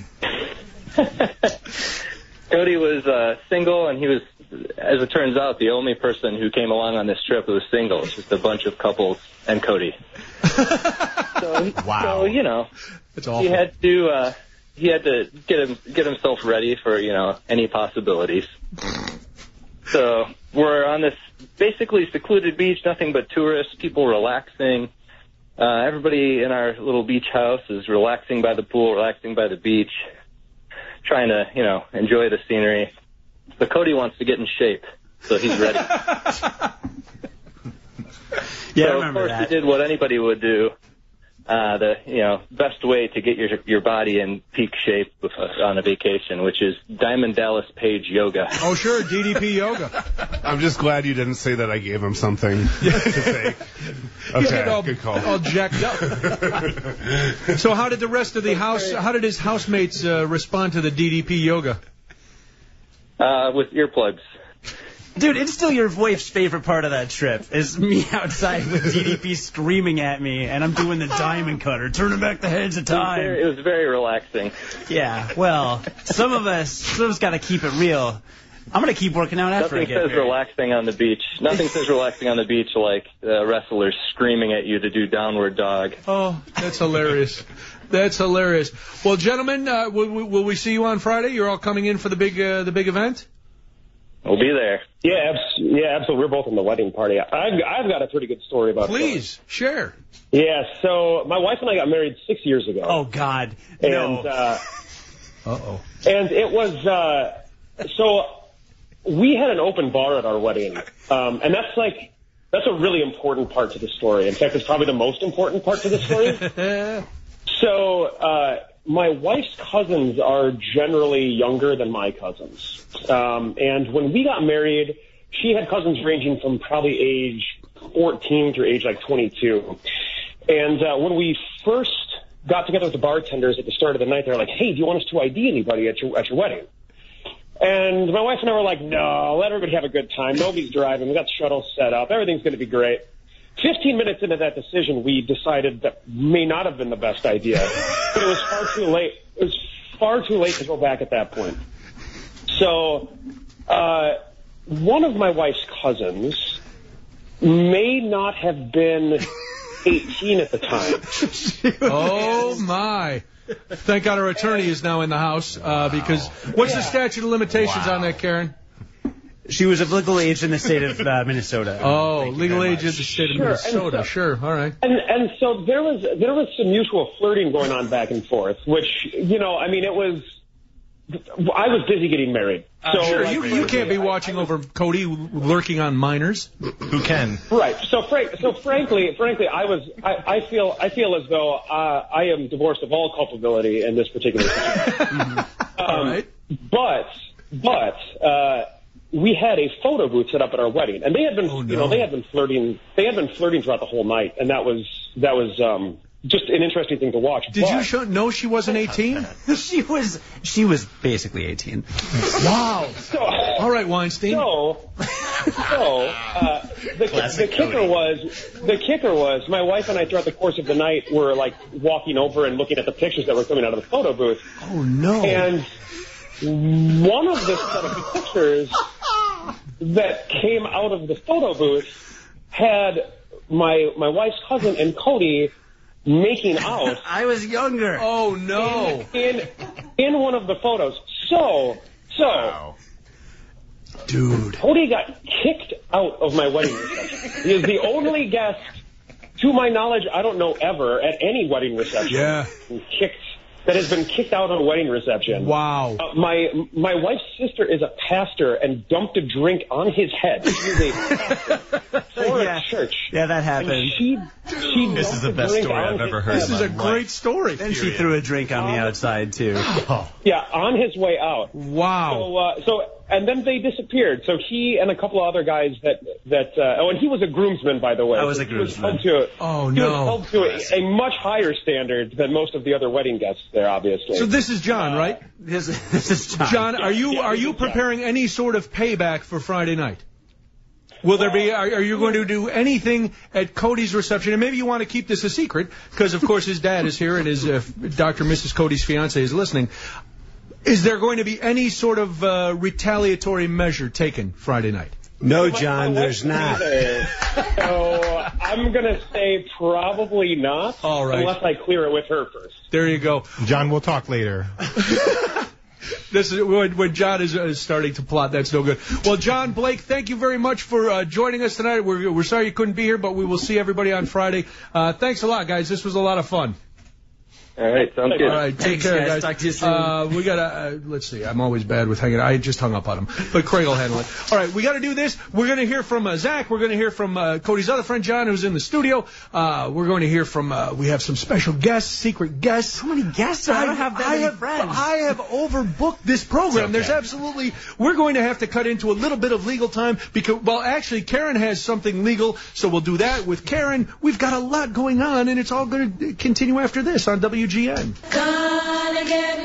Cody was uh, single, and he was, as it turns out, the only person who came along on this trip who was single. It's just a bunch of couples and Cody. so, Wow. so, you know, It's awful. he had to uh, he had to get him get himself ready for you know any possibilities. So we're on this basically secluded beach, nothing but tourists, people relaxing. Uh, everybody in our little beach house is relaxing by the pool, relaxing by the beach, trying to, you know, enjoy the scenery. But Cody wants to get in shape, so he's ready. Yeah, so, I remember of course, that. he did what anybody would do. uh, the you know best way to get your your body in peak shape with, uh, on a vacation, which is Diamond Dallas Page Yoga. Oh, sure, D D P Yoga. I'm just glad you didn't say that I gave him something to take. Okay, all, good call. All jacked up. So how did the rest of the house, how did his housemates uh, respond to the D D P Yoga? Uh, with earplugs. Dude, it's still your wife's favorite part of that trip, is me outside with D D P screaming at me, and I'm doing the diamond cutter, turning back the heads of time. It was very, it was very relaxing. Yeah, well, some of us, some of us got to keep it real. I'm going to keep working out after Nothing I get says married. relaxing on the beach. Nothing says relaxing on the beach like uh, wrestlers screaming at you to do downward dog. Oh, that's hilarious. That's hilarious. Well, gentlemen, uh, will, will we see you on Friday? You're all coming in for the big, uh, the big event? We'll be there. Yeah, abs- yeah, absolutely. We're both in the wedding party. I've, I've got a pretty good story about Please, share. Yeah, so my wife and I got married six years ago. Oh, God. And, No. uh, Uh-oh. And it was, uh, so we had an open bar at our wedding. Um, and that's like, that's a really important part to the story. In fact, it's probably the most important part to the story. So, uh, my wife's cousins are generally younger than my cousins. Um, and when we got married, she had cousins ranging from probably age fourteen through age like twenty-two. And uh, when we first got together with the bartenders at the start of the night, they were like, hey, do you want us to I D anybody at your, at your wedding? And my wife and I were like, no, let everybody have a good time. Nobody's driving. We got shuttles set up. Everything's going to be great. Fifteen minutes into that decision, we decided that may not have been the best idea, but it was far too late. It was far too late to go back at that point. So, uh, one of my wife's cousins may not have been eighteen at the time. Oh, my. Thank God our attorney is now in the house, uh, because what's the statute of limitations on that, Karen? She was of legal age in the state of uh, Minnesota. Oh, legal age in the state of Sure, Minnesota. and so- Sure, all right. And and so there was there was some mutual flirting going on back and forth, which, you know, I mean, it was. I was busy getting married. So, sure, like, you, you can't be watching over Cody lurking on minors. Who can? Right. So, frank, so frankly, frankly, I was. I, I feel. I feel as though uh, I am divorced of all culpability in this particular situation. um, all right. But, but uh, we had a photo booth set up at our wedding, and they had been, Oh, no. you know, they had been flirting. They had been flirting throughout the whole night, and that was that was um, just an interesting thing to watch. Did but, you show, know she wasn't eighteen? she was she was basically eighteen. Wow. So, All right, Weinstein. So, so uh, the, the kicker was the kicker was my wife and I throughout the course of the night were like walking over and looking at the pictures that were coming out of the photo booth. Oh no! And one of the set of pictures that came out of the photo booth had my my wife's cousin and Cody making out. I was younger. Oh no! In in, in one of the photos. So so. Wow. Dude. Cody got kicked out of my wedding reception. He is the only guest, to my knowledge, I don't know ever, at any wedding reception. Yeah. Kicked, that has been kicked out of a wedding reception. Wow. Uh, my my wife's sister is a pastor and dumped a drink on his head. He is a pastor for Yeah. a church. Yeah, that happened. And she, she This is dumped the a best drink story on I've his ever heard. head. This is a great story. Then she threw a drink on the outside too. Yeah, on his way out. Wow. So, uh, so, and then they disappeared. So he and a couple of other guys that that. Uh, oh, and he was a groomsman, by the way. I was So a he was groomsman. held to, Oh, he no. was held to a, a much higher standard than most of the other wedding guests there, obviously. So this is John, right? This, this is John. John, are you yeah, are this you is John. preparing any sort of payback for Friday night? Will there be? Are, are you going to do anything at Cody's reception? And maybe you want to keep this a secret, because of course his dad is here and his uh, Doctor and Missus Cody's fiance is listening. Is there going to be any sort of uh, retaliatory measure taken Friday night? No, My- John, my there's wife's not. there. So I'm gonna say probably not. All right. Unless I clear it with her first. There you go. John, we'll talk later. This is when, when John is, is starting to plot. That's no good. Well, John Blake, thank you very much for uh, joining us tonight. We're, we're sorry you couldn't be here, but we will see everybody on Friday. Uh, thanks a lot, guys. This was a lot of fun. All right, sounds good. All right, take Thanks, care, guys. guys. Talk to you soon. Uh, we gotta, uh, let's see, I'm always bad with hanging. I just hung up on him, but Craig will handle it. All right, we gotta do this. We're gonna hear from uh, Zach. We're gonna hear from uh, Cody's other friend, John, who's in the studio. Uh, we're going to hear from, uh, we have some special guests, secret guests. How many guests? I don't have that I many have, friends. I have overbooked this program. Okay. There's absolutely, we're going to have to cut into a little bit of legal time because, well, actually, Karen has something legal, so we'll do that with Karen. We've got a lot going on, and it's all going to continue after this on W G N. Gonna get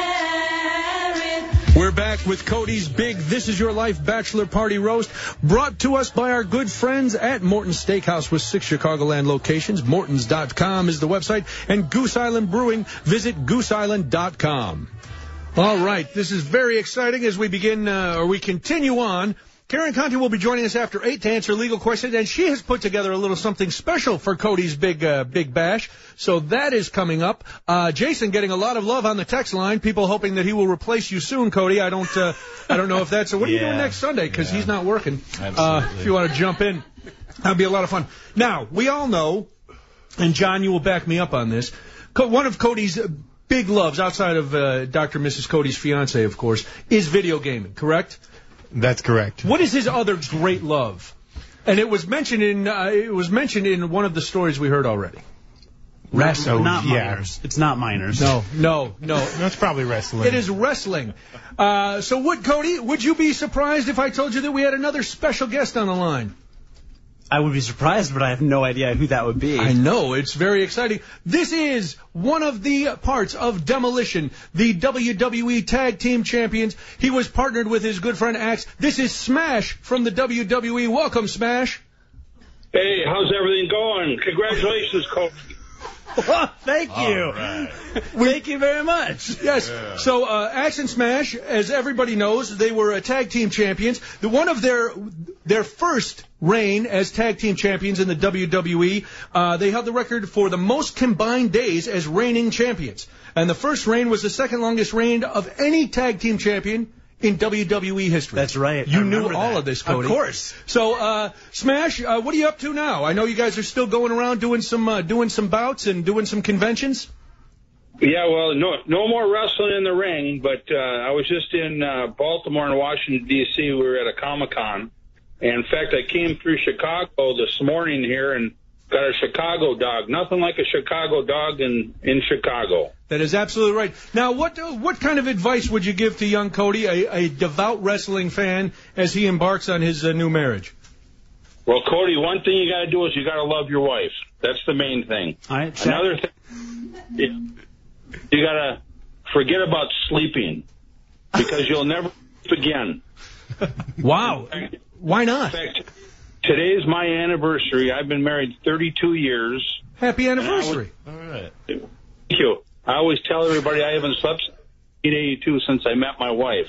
married. We're back with Cody's big This Is Your Life Bachelor Party Roast, brought to us by our good friends at Morton's Steakhouse with six Chicagoland locations. Mortons dot com is the website, and Goose Island Brewing. Visit goose island dot com. All right, this is very exciting as we begin, uh, or we continue on. Karen Conti will be joining us after eight to answer legal questions, and she has put together a little something special for Cody's big uh, big bash. So that is coming up. Uh, Jason getting a lot of love on the text line. People hoping that he will replace you soon, Cody. I don't uh, I don't know if that's. What are you Yeah. doing next Sunday? Because Yeah. he's not working. Absolutely. Uh, if you want to jump in, that'd be a lot of fun. Now we all know, and John, you will back me up on this. Co- one of Cody's big loves, outside of uh, Doctor and Missus Cody's fiance, of course, is video gaming. Correct? That's correct. What is his other great love? And it was mentioned in uh, it was mentioned in one of the stories we heard already. Wrestling. Not yeah. minors. It's not minors. No, no, no. That's probably wrestling. It is wrestling. Uh, so, would Cody, would you be surprised if I told you that we had another special guest on the line? I would be surprised, but I have no idea who that would be. I know, it's very exciting. This is one of the parts of Demolition, the W W E Tag Team Champions. He was partnered with his good friend Axe. This is Smash from the W W E. Welcome, Smash. Hey, how's everything going? Congratulations, Cody. Well, thank you. Right. Thank you very much. Yes. Yeah. So, uh, Axe and Smash, as everybody knows, they were uh, tag team champions. The one of their their first reign as tag team champions in the W W E, uh, they held the record for the most combined days as reigning champions. And the first reign was the second longest reign of any tag team champion in W W E history. That's right. You I knew remember all that. of this, Cody. Of course. So, uh, Smash, uh, what are you up to now? I know you guys are still going around doing some uh, doing some bouts and doing some conventions. Yeah, well, no, no more wrestling in the ring, but uh, I was just in uh, Baltimore and Washington, D C We were at a Comic-Con. And, in fact, I came through Chicago this morning here and got a Chicago dog. Nothing like a Chicago dog in, in Chicago. That is absolutely right. Now, what uh, what kind of advice would you give to young Cody, a, a devout wrestling fan, as he embarks on his uh, new marriage? Well, Cody, one thing you got to do is you got to love your wife. That's the main thing. All right. Another thing, it, you got to forget about sleeping because you'll never sleep again. Wow. Why not? In fact, today's my anniversary. I've been married thirty-two years. Happy anniversary. All right. Thank you. I always tell everybody I haven't slept since nineteen eighty-two since I met my wife.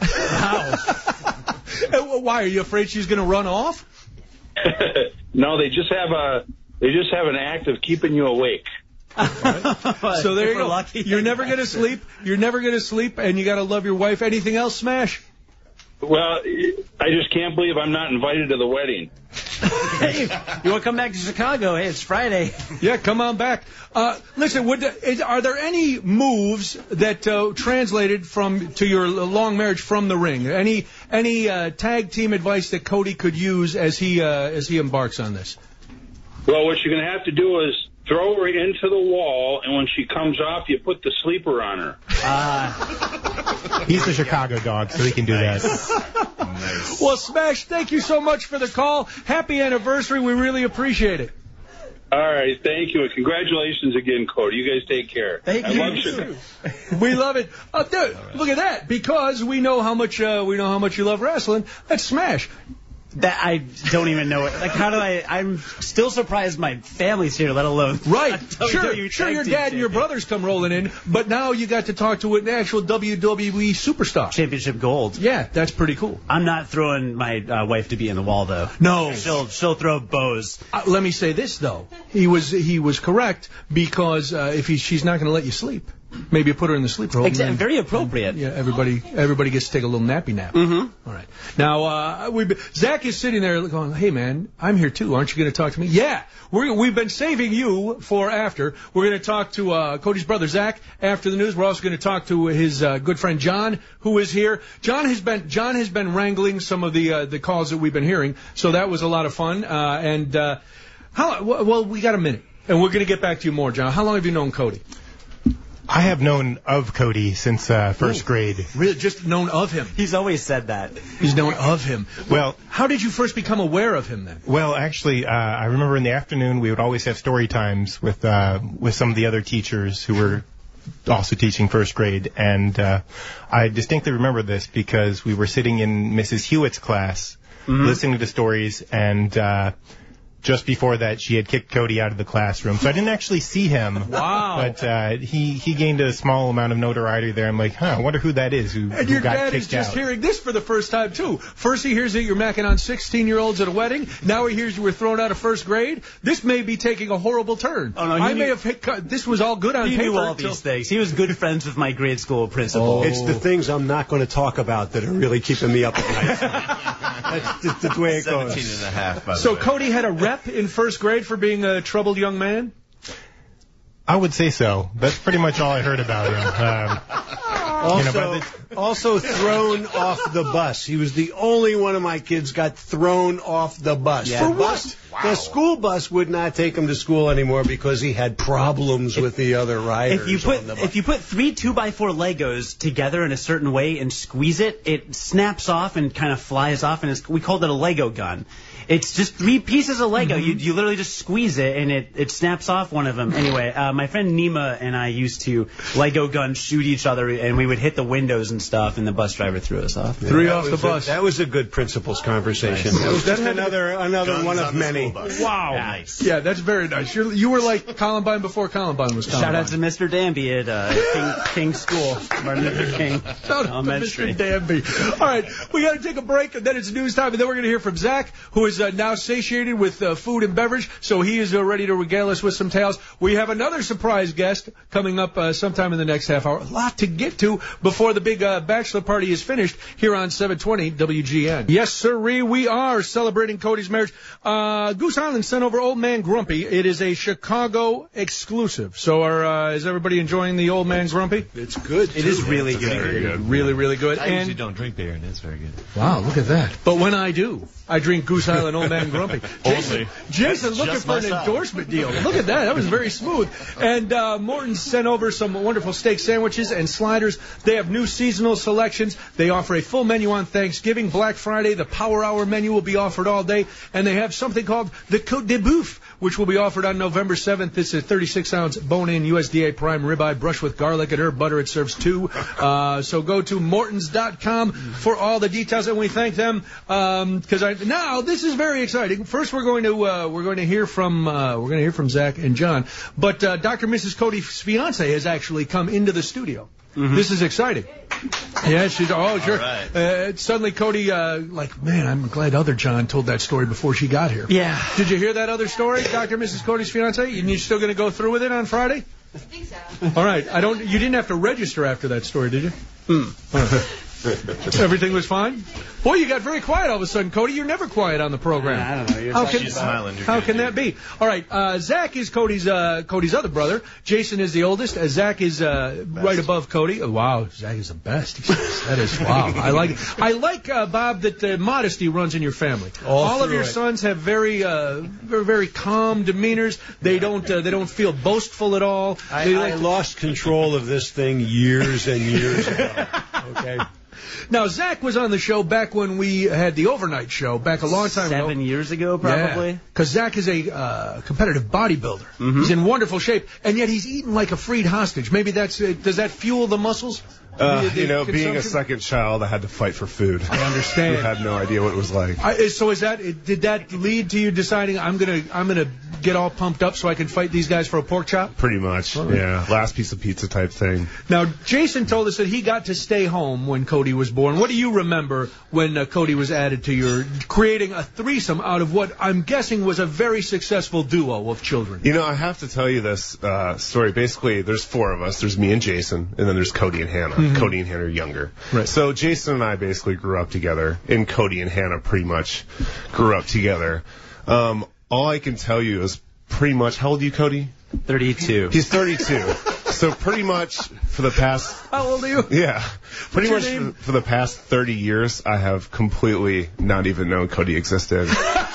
Wow. Why, are you afraid she's going to run off? No, they just have a they just have an act of keeping you awake. Right. So there you go. Lucky. You're never going to sleep. You're never going to sleep, and you got to love your wife. Anything else, Smash? Well, I just can't believe I'm not invited to the wedding. Hey, you want to come back to Chicago? Hey, it's Friday. Yeah, come on back. Uh, listen, would, is, are there any moves that uh, translated from to your long marriage from the ring? Any any uh, tag team advice that Cody could use as he uh, as he embarks on this? Well, what you're going to have to do is throw her into the wall, and when she comes off, you put the sleeper on her. Uh, he's the Chicago dog, so he can do that. Nice. Well, Smash, thank you so much for the call. Happy anniversary. We really appreciate it. All right, thank you, and congratulations again, Cody. You guys take care. Thank I you. love Chicago. We love it. Uh, dude, look at that. Because we know how much uh, we know how much you love wrestling. Let's Smash. That I don't even know it. Like, how do I? I'm still surprised my family's here, let alone. Right. W W E Sure. Sure. Your tag team dad and your champion. brothers come rolling in, but now you got to talk to an actual W W E superstar. Championship gold. Yeah, that's pretty cool. I'm not throwing my uh, wife to be in the wall though. No. She'll she'll throw bows. Uh, let me say this though. He was he was correct because uh, if he, she's not going to let you sleep. maybe put her in the sleeper hold. Exactly. Very appropriate. Yeah, everybody everybody gets to take a little nappy nap. Mm-hmm. All right. Now, uh, we Zach is sitting there going, hey, man, I'm here too. Aren't you going to talk to me? Yeah. We're, we've been saving you for after. We're going to talk to uh, Cody's brother, Zach, after the news. We're also going to talk to his uh, good friend, John, who is here. John has been John has been wrangling some of the uh, the calls that we've been hearing, so that was a lot of fun. Uh, and, uh, how, well, we got a minute, and we're going to get back to you more, John. How long have you known Cody? I have known of Cody since uh, first Ooh, grade. Really, just known of him? He's always said that. He's known of him. Well, how did you first become aware of him then? Well, actually, uh, I remember in the afternoon we would always have story times with uh, with some of the other teachers who were also teaching first grade, and uh, I distinctly remember this because we were sitting in Missus Hewitt's class, mm-hmm. listening to stories, and uh, just before that, she had kicked Cody out of the classroom. So I didn't actually see him. Wow. But uh, he, he gained a small amount of notoriety there. I'm like, huh, I wonder who that is who, and who your got dad kicked is just out. hearing this for the first time, too. First he hears that you're macking on sixteen-year-olds at a wedding. Now he hears you were thrown out of first grade. This may be taking a horrible turn. Oh, no, I knew, may have hit, this was all good on he paper. He knew all these things. He was good friends with my grade school principal. Oh. It's the things I'm not going to talk about that are really keeping me up at night. That's just the way it goes. seventeen and a half, by the so way. Cody had a rep in first grade for being a troubled young man? I would say so. That's pretty much all I heard about him. Um, Also, you know, the... also thrown off the bus. He was the only one of my kids got thrown off the bus. Yeah. For the bus, what? The school bus would not take him to school anymore because he had problems if, with the other riders. If you put on the bus. if you put three two by four Legos together in a certain way and squeeze it, it snaps off and kind of flies off, and it's, we called it a Lego gun. It's just three pieces of Lego. Mm-hmm. You you literally just squeeze it, and it, it snaps off one of them. Anyway, uh, my friend Nima and I used to Lego gun shoot each other, and we would hit the windows and stuff, and the bus driver threw us off. Yeah, Three off the bus. A, that was a good principals conversation. Nice. That was just another another Guns one of on many. Wow. Nice. Yeah, that's very nice. You're, you were like Columbine before Columbine was Columbine. Shout out to Mister Danby at uh, King, King School, Martin Luther King Shout out to Mister Danby. All right, we got to take a break, and then it's news time, and then we're going to hear from Zach, who is uh, now satiated with uh, food and beverage, so he is uh, ready to regale us with some tales. We have another surprise guest coming up uh, sometime in the next half hour. A lot to get to before the big uh, bachelor party is finished here on seven twenty W G N. Yes, sirree, we are celebrating Cody's marriage. Uh, Goose Island sent over Old Man Grumpy. It is a Chicago exclusive. So are, uh, is everybody enjoying the Old Man Grumpy? It's good. It is really good. Very good. Really, really good. I and usually don't drink beer, and it's very good. Wow, look at that. But when I do, I drink Goose Island Old Man Grumpy. Jason, Only. Jason That's looking just for an myself. endorsement deal. Look at that. That was very smooth. And uh, Morton's sent over some wonderful steak sandwiches and sliders. They have new seasonal selections. They offer a full menu on Thanksgiving, Black Friday. The Power Hour menu will be offered all day. And they have something called the Côte de Boeuf, which will be offered on November seventh. It's a thirty-six ounce bone-in U S D A prime ribeye brushed with garlic and herb butter. It serves two. Uh, so go to Mortons dot com for all the details, and we thank them because I now this is very exciting. First, we're going to uh, we're going to hear from uh, we're going to hear from Zach and John, but uh, Doctor and Missus Cody's fiance has actually come into the studio. Mm-hmm. This is exciting. Yeah, she's oh sure. Right. Uh, suddenly Cody uh, like man, I'm glad other John told that story before she got here. Yeah. Did you hear that other story, Doctor and Missus Cody's fiance? And you're still going to go through with it on Friday? I think so. All right. I don't. You didn't have to register after that story, did you? Hmm. All right. Everything was fine? Boy, you got very quiet all of a sudden, Cody. You're never quiet on the program. I don't know. You're how can, She's smiling. how can that be? All right. Uh, Zach is Cody's uh, Cody's other brother. Jason is the oldest. Uh, Zach is uh, right above Cody. Oh, wow. Zach is the best. He says. That is wow. I like it. I like uh, Bob that uh, modesty runs in your family. All, all of through your it. sons have very uh, very very calm demeanors. They don't uh, they don't feel boastful at all. I, They I like- lost control of this thing years and years ago. Okay. Now, Zach was on the show back when we had the overnight show, back a long time ago. Seven years ago, probably. Because Zach is a uh, competitive bodybuilder. Mm-hmm. He's in wonderful shape, and yet he's eating like a freed hostage. Maybe that's uh, does that fuel the muscles? Uh, The- the you know, being a consumption? second child, I had to fight for food. I understand. I had no idea what it was like. I, so is that did that lead to you deciding I'm gonna I'm gonna get all pumped up so I can fight these guys for a pork chop? Pretty much, All right. yeah. Last piece of pizza type thing. Now Jason told us that he got to stay home when Cody was born. What do you remember when uh, Cody was added to your creating a threesome out of what I'm guessing was a very successful duo of children? You know, I have to tell you this uh, story. Basically, there's four of us. There's me and Jason, and then there's Cody and Hannah. Mhm. Cody and Hannah are younger. Right. So Jason and I basically grew up together, and Cody and Hannah pretty much grew up together. Um, all I can tell you is pretty much, how old are you, Cody? thirty-two. He's thirty-two. So pretty much for the past... How old are you? Yeah. Pretty your much name? for, for the past thirty years, I have completely not even known Cody existed.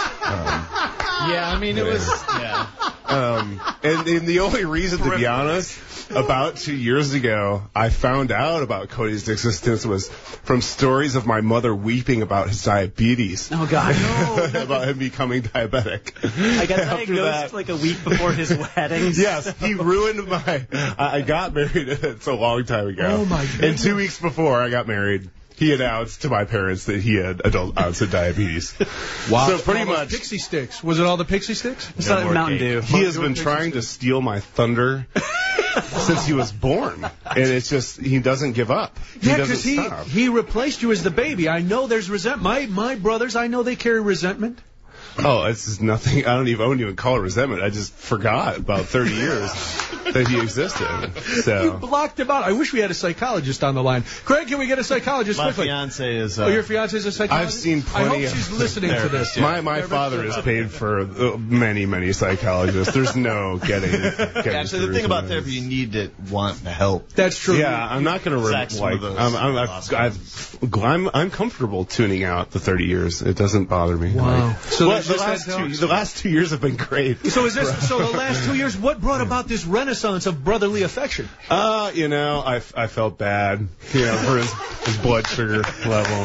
um, Yeah, I mean, it was, yeah. Um, and, and the only reason, to be honest, about two years ago, I found out about Cody's existence was from stories of my mother weeping about his diabetes. Oh, God, no. About him becoming diabetic. I got After diagnosed that- like a week before his wedding. Yes, he ruined my. I I got married. It's a long time ago. Oh, my And goodness. two weeks before I got married, he announced to my parents that he had adult onset diabetes. Wow. So pretty All those much. Pixie sticks. Was it all the Pixie sticks? It's not more Mountain cake. Dew. He has Mountain been Dew trying to steal my thunder since he was born, and it's just he doesn't give up. He Yeah, doesn't because he, stop. he replaced you as the baby. I know there's resent. My my brothers, I know they carry resentment. Oh, it's just nothing. I don't even. I wouldn't even call it resentment. I just forgot about thirty years that he existed. You So blocked him out. I wish we had a psychologist on the line. Craig, can we get a psychologist My quickly? fiance is. Uh, Oh, your fiance's a psychologist? I've seen plenty I hope of she's listening to this. my my father has paid for uh, many many psychologists. There's no getting. getting Actually, the through thing about to therapy, this. you need to want the help. That's true. Yeah, I'm not going to re- Zach's one like. of those I'm, I'm, lost I've, I've, I'm I'm comfortable tuning out the thirty years. It doesn't bother me. Wow. Like, So well, there's the just last that two helps. the last two years have been great. So is this so the last two years? What brought about this renaissance of brotherly affection? Uh, you know, I, I felt bad, you know, for his, his blood sugar level.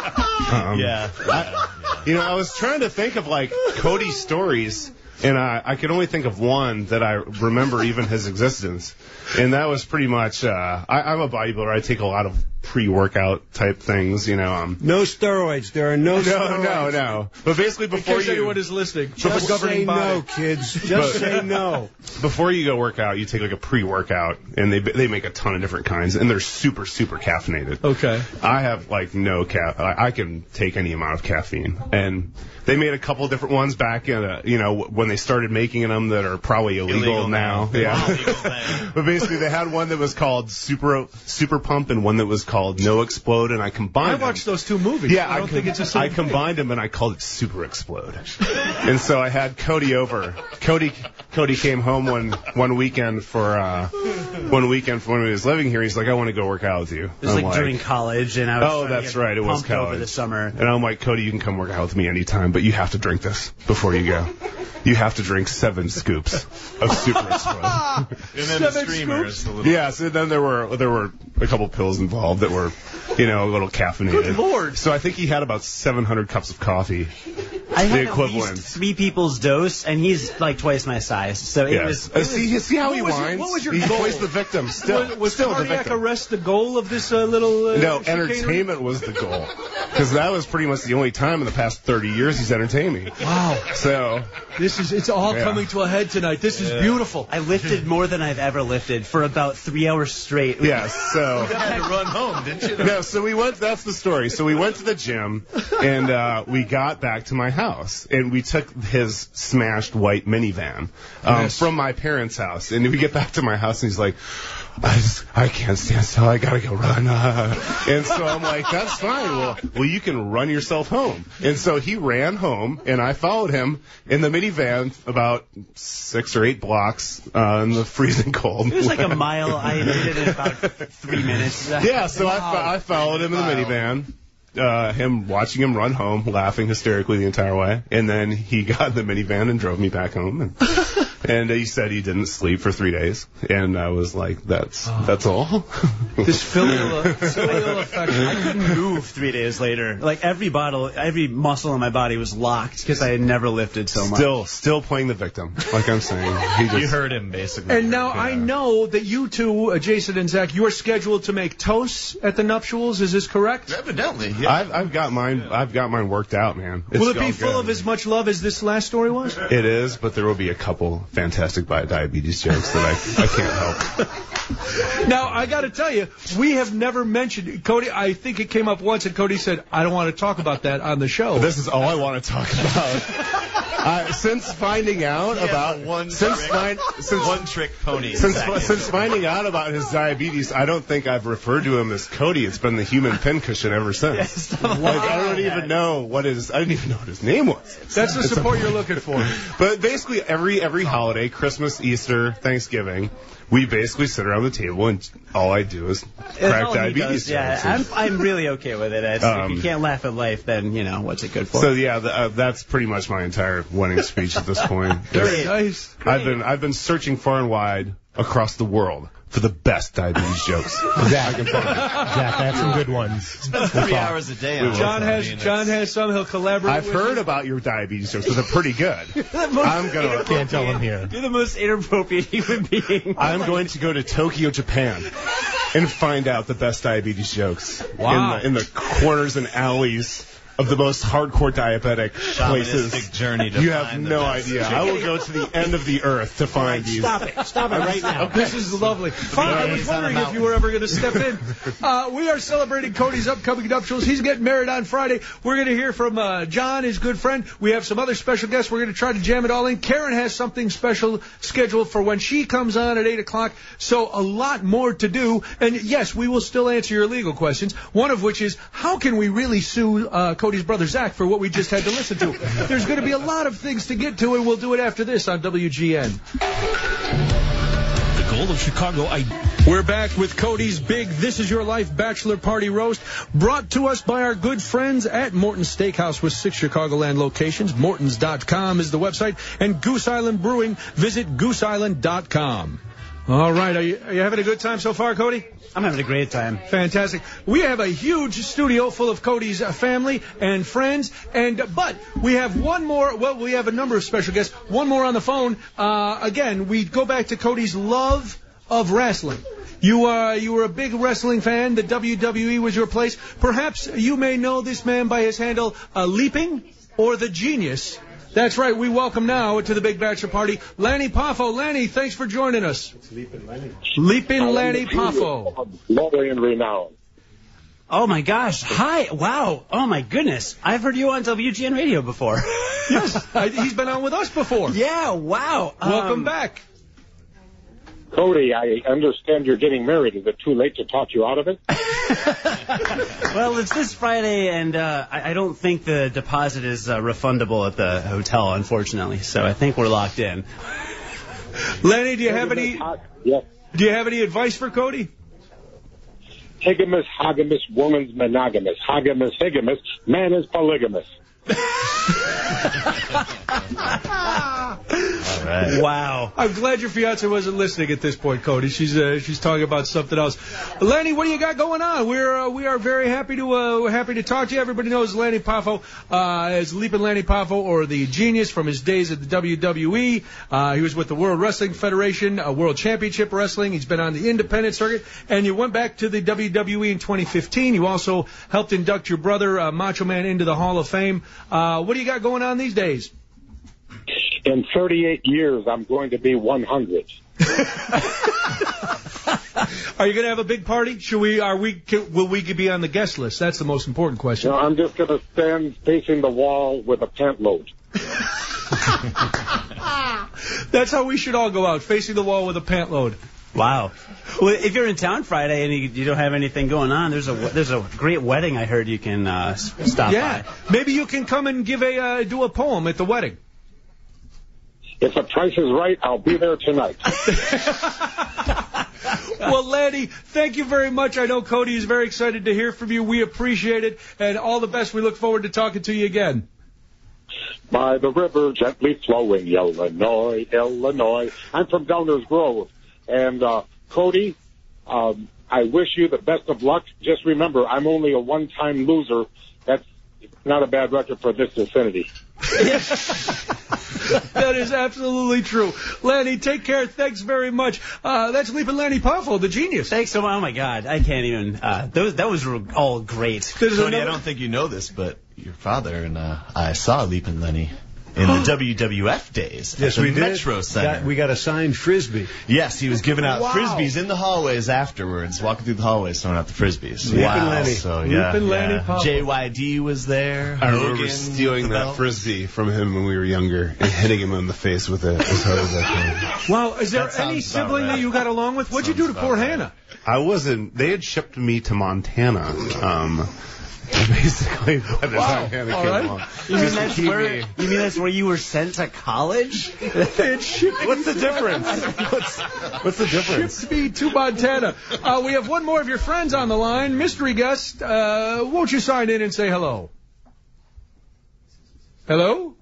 Um, Yeah. I, you know, I was trying to think of like Cody's stories, and I, I could only think of one that I remember even his existence, and that was pretty much. Uh, I, I'm a bodybuilder. I take a lot of pre-workout type things, you know. Um, No steroids. There are no, no, steroids. no, no. But basically, In before case you anyone is listening, Just the governing say body. no, kids. Just But- say no. before you go work out, you take like a pre-workout, and they they make a ton of different kinds, and they're super super caffeinated. Okay. I have like no ca- I I can take any amount of caffeine, and they made a couple different ones back in a, you know, when they started making them that are probably illegal, Illegal now. now. Yeah. Illegal thing. But basically, they had one that was called Super Super Pump and one that was called No Explode, and I combined. I them. watched those two movies. Yeah, I don't com- think it's the same I thing. combined them and I called it Super Explode. And so I had Cody over. Cody Cody came home one one weekend for uh, one weekend for when he was living here. He's like, I want to go work out with you. It was I'm like during college, and I was Oh, trying to that's get right. It was pumped over college. the summer. And I'm like, Cody, you can come work out with me anytime, but you have to drink this before you go. You have to drink seven scoops of Super Explode. And then Seven the streamer scoops? is the little. Yeah, so then there were there were a couple pills involved that were, you know, a little caffeinated. Good Lord. So I think he had about seven hundred cups of coffee. I had The at equivalent. least three people's dose, and he's like twice my size. So it Yes. was. Uh, see, see how What he was your- whines? what was your he goal? plays the victim still. Was, was still the cardiac victim. arrest the goal of this uh, little? Uh, No, chicanery? entertainment was the goal. Because that was pretty much the only time in the past thirty years he's entertained me. Wow. So, This is it's all Yeah. coming to a head tonight. This is beautiful. I lifted more than I've ever lifted for about three hours straight. yes, so. You had to run home, didn't you? No, so we went, that's the story. So we went to the gym, and uh, we got back to my house, and we took his smashed white minivan um, Yes. from my parents' house. And we get back to my house, and he's like, I just, I can't stand still. I gotta go run. Uh. And so I'm like, that's fine. Well, well, you can run yourself home. And so he ran home, and I followed him in the minivan about six or eight blocks uh, in the freezing cold. It was like a mile. I did it in about three minutes. Yeah, so I, fo- I followed him in the minivan. Uh, him watching him run home, laughing hysterically the entire way, and then he got in the minivan and drove me back home. And And he said he didn't sleep for three days. And I was like, that's Oh. that's all? This filial, filial affection. I couldn't move three days later. Like every bottle, every muscle in my body was locked because I had never lifted so much. Still, still playing the victim, like I'm saying. He just, You heard him, basically. And now I know that you two, uh, Jason and Zach, you are scheduled to make toasts at the nuptials. Is this correct? Evidently, yeah. I've, I've got mine. I've got mine worked out, man. It's Will it be all full good. of as much love as this last story was? It is, but there will be a couple fantastic bi- diabetes jokes that I, I can't help. Now, I got to tell you, we have never mentioned Cody. I think it came up once, and Cody said, I don't want to talk about that on the show. This is all I want to talk about. Uh, since finding out Yeah, about one since trick, find, since one trick pony. Since, since finding out about his diabetes, I don't think I've referred to him as Cody. It's been the human pincushion ever since. Like, I don't even know what his I didn't even know what his name was. That's the It's support a- you're looking for. But basically, every every holiday, Christmas, Easter, Thanksgiving, we basically sit around the table and all I do is That's crack all he diabetes does, Yeah, jokes. I'm, I'm really okay with it. It's, Um, if you can't laugh at life, then, you know, what's it good for? So yeah, th- uh, that's pretty much my entire wedding speech at this point. Very nice. I've been I've been searching far and wide across the world for the best diabetes jokes. Zach, Zach, I have some good ones. Spend three hours a day on John it. has I mean, John has some. He'll collaborate. I've with heard you. about your diabetes jokes, so they're pretty good. I'm gonna Can't tell them here. You're the most inappropriate human being. I'm going to go to Tokyo, Japan, and find out the best diabetes jokes Wow. in the in the corners and alleys of the most hardcore diabetic places. Shamanistic journey to You have find the no best. idea. I will go to the end of the earth to find these. Stop it. Stop it right now. This is lovely. Fine, I was He's on a wondering if you were ever going to step in. Uh, we are celebrating Cody's upcoming nuptials. He's getting married on Friday. We're going to hear from uh, John, his good friend. We have some other special guests. We're going to try to jam it all in. Karen has something special scheduled for when she comes on at eight o'clock. So a lot more to do. And yes, we will still answer your legal questions. One of which is, how can we really sue uh, Cody's brother Zach for what we just had to listen to? There's going to be a lot of things to get to, and we'll do it after this on W G N. The goal of Chicago. I. We're back with Cody's big This Is Your Life Bachelor Party Roast, brought to us by our good friends at Morton's Steakhouse with six Chicagoland locations. Mortons dot com is the website, and Goose Island Brewing. Visit goose island dot com. All right, are you, are you having a good time so far, Cody? I'm having a great time. Fantastic. We have a huge studio full of Cody's uh, family and friends, and but we have one more. Well, we have a number of special guests. One more on the phone. Uh, again, we go back to Cody's love of wrestling. You uh, you were a big wrestling fan. The W W E was your place. Perhaps you may know this man by his handle, uh, Leaping or the Genius. That's right. We welcome now to the Big Bachelor Party, Lanny Poffo. Lanny, thanks for joining us. Leaping Lenny. Leaping Lanny Poffo. Glory and renown. Oh, my gosh. Hi. Wow. Oh, my goodness. I've heard you on W G N Radio before. Yes, I, he's been on with us before. Yeah, wow. Welcome Um, back. Cody, I understand you're getting married. Is it too late to talk you out of it? Well, it's this Friday, and uh, I, I don't think the deposit is uh, refundable at the hotel, unfortunately. So I think we're locked in. Lenny, do you have any? Yes. Do you have any advice for Cody? Higamus, hogamus, woman's monogamous. Hogamus, higamus, man is polygamous. All right. Wow. I'm glad your fiance wasn't listening at this point, Cody. She's uh, she's talking about something else. Lenny, what do you got going on? We're uh, we are very happy to uh, we're happy to talk to you. Everybody knows Lanny Poffo uh, as Leaping Lanny Poffo, or the Genius, from his days at the W W E. Uh, he was with the World Wrestling Federation, uh, World Championship Wrestling. He's been on the independent circuit, and you went back to the W W E in twenty fifteen. You also helped induct your brother uh, Macho Man into the Hall of Fame. Uh, what do you got going on these days? In thirty-eight years, I'm going to be one hundred. Are you going to have a big party? Should we? Are we? Can, will we be on the guest list? That's the most important question. No, I'm just going to stand facing the wall with a pant load. That's how we should all go out, facing the wall with a pant load. Wow. Well, if you're in town Friday and you, you don't have anything going on, there's a there's a great wedding I heard you can uh, s- stop Yeah, by. maybe you can come and give a uh, do a poem at the wedding. If the price is right, I'll be there tonight. Well, Lanny, thank you very much. I know Cody is very excited to hear from you. We appreciate it, and all the best. We look forward to talking to you again. by the river gently flowing, Illinois, Illinois. I'm from Downers Grove. And, uh, Cody, um, I wish you the best of luck. Just remember, I'm only a one-time loser. That's not a bad record for this vicinity. That is absolutely true. Lanny, take care. Thanks very much. Uh, that's Leapin' Lanny Poffo, the genius. Thanks so much. Oh, my God. I can't even. Uh, those, that was all great. Tony, another... I don't think you know this, but your father and uh, I saw Leapin' Lenny in the W W F days. Yes, at the we did. Metro Center. Got, we got a signed Frisbee. Yes, he was giving out wow. Frisbees in the hallways afterwards, walking through the hallways, throwing out the Frisbees. Leapin' Wow. Lenny. So, yeah, Leapin' Lenny yeah. Poffo. J Y D was there. I remember Hogan stealing that belt. Frisbee from him when we were younger and hitting him in the face with it as hard as I could. Wow, is there That any sounds about sibling right. that you got along with? What'd you do to poor right. Hannah? I wasn't. They had shipped me to Montana. Um, basically, by the Wow. time Hannah All came right. along. You mean, Just to that's keep where, me- you mean that's where you were sent to college? What's the difference? What's, what's the difference? Shipped me to Montana. Uh, we have one more of your friends on the line. Mystery guest, uh, won't you sign in and say hello? Hello?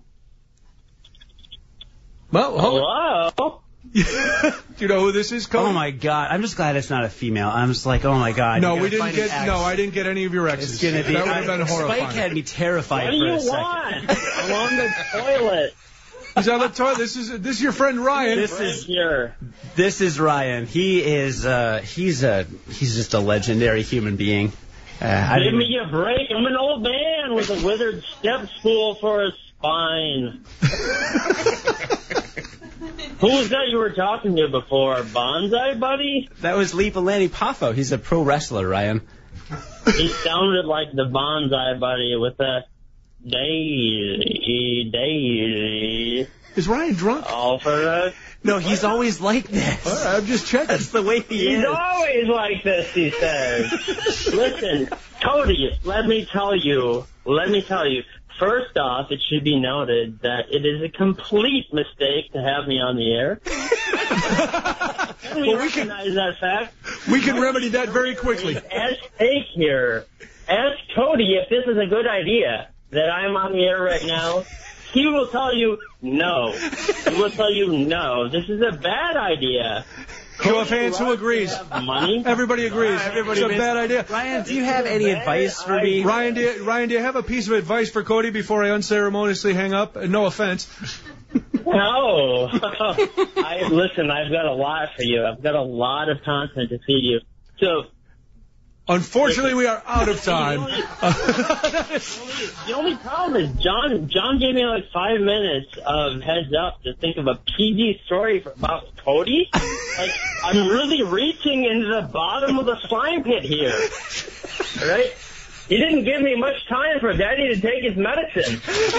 Well, hello. Do you know who this is, Cody? Oh, my God. I'm just glad it's not a female. I'm just like, oh, my God. No, You we gotta didn't find get. an ex. No, I didn't get any of your exes. It's gonna be. That would have been I, horrifying. Spike had me terrified What do for you a second. want? I'm on the toilet. He's on the toilet. This is this is your friend Ryan. This is here. This is Ryan. He is. Uh, he's a. He's just a legendary human being. Uh, I Give didn't- me a break. I'm an old man with a withered step stool for a spine. Who was that you were talking to before? Bonsai Buddy? That was Leapin' Lanny Poffo. He's a pro wrestler, Ryan. He sounded like the Bonsai Buddy with a daisy, daisy. Is Ryan drunk? All for us. No, he's always like this. All right, I'm just checking. That's the way he He's is. always like this, he says. Listen, Cody, let me tell you, let me tell you. First off, it should be noted that it is a complete mistake to have me on the air. we Well, we can- recognize that fact. We can remedy that very quickly. As stake here, ask Cody if this is a good idea that I'm on the air right now. He will tell you no. He will tell you no. This is a bad idea. Show of hands, who agrees? Money? Everybody agrees. Everybody it's a bad idea. Ryan, do you have any advice for me? Ryan, do you, Ryan, do you have a piece of advice for Cody before I unceremoniously hang up? Uh, No offense. No. I listen, I've got a lot for you. I've got a lot of content to feed you. So Unfortunately, we are out of time. the only problem is John John gave me like five minutes of heads up to think of a P G story for, about Cody. Like, I'm really reaching into the bottom of the slime pit here. All right? He didn't give me much time for Daddy to take his medicine.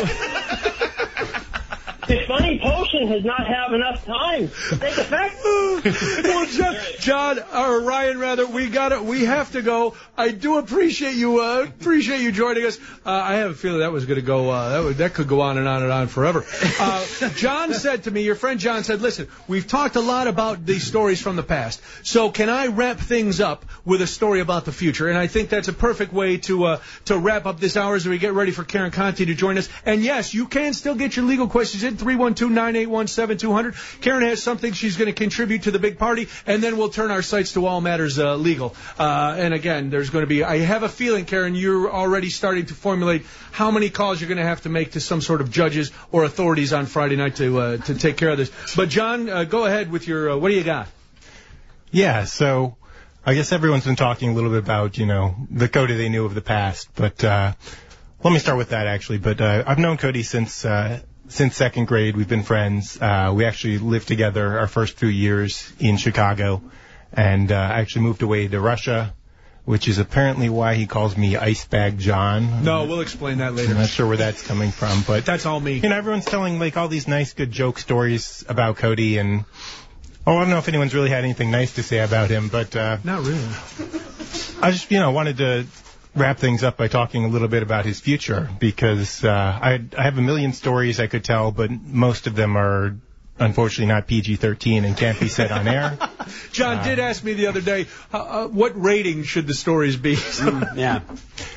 His funny potion has not had enough time to take effect. Well, John, John, or Ryan, rather, we got it. We have to go. I do appreciate you. Uh, appreciate you joining us. Uh, I have a feeling that was going to go. Uh, that would, that could go on and on and on forever. Uh, John said to me, your friend John said, "Listen, we've talked a lot about these stories from the past. So can I wrap things up with a story about the future?" And I think that's a perfect way to uh, to wrap up this hour as we get ready for Karen Conti to join us. And yes, you can still get your legal questions in. three one two, nine eight one, seven two zero zero. Karen has something she's going to contribute to the big party, and then we'll turn our sights to all matters uh, legal. Uh, and again, there's going to be, I have a feeling, Karen, you're already starting to formulate how many calls you're going to have to make to some sort of judges or authorities on Friday night to uh, to take care of this. But John, uh, go ahead with your, uh, what do you got? Yeah, so I guess everyone's been talking a little bit about, you know, the Cody they knew of the past, but uh, let me start with that, actually. But uh, I've known Cody since uh, since second grade. We've been friends. Uh, we actually lived together our first few years in Chicago, and uh, I actually moved away to Russia, which is apparently why he calls me Ice Bag John. No, we'll explain that later. I'm not sure where that's coming from, but that's all me. You know, everyone's telling like all these nice, good joke stories about Cody, and oh, I don't know if anyone's really had anything nice to say about him, but uh, not really. I just, you know, wanted to wrap things up by talking a little bit about his future, because uh, I, I have a million stories I could tell, but most of them are unfortunately not P G thirteen and can't be said on air. John uh, did ask me the other day, uh, uh, what rating should the stories be? yeah.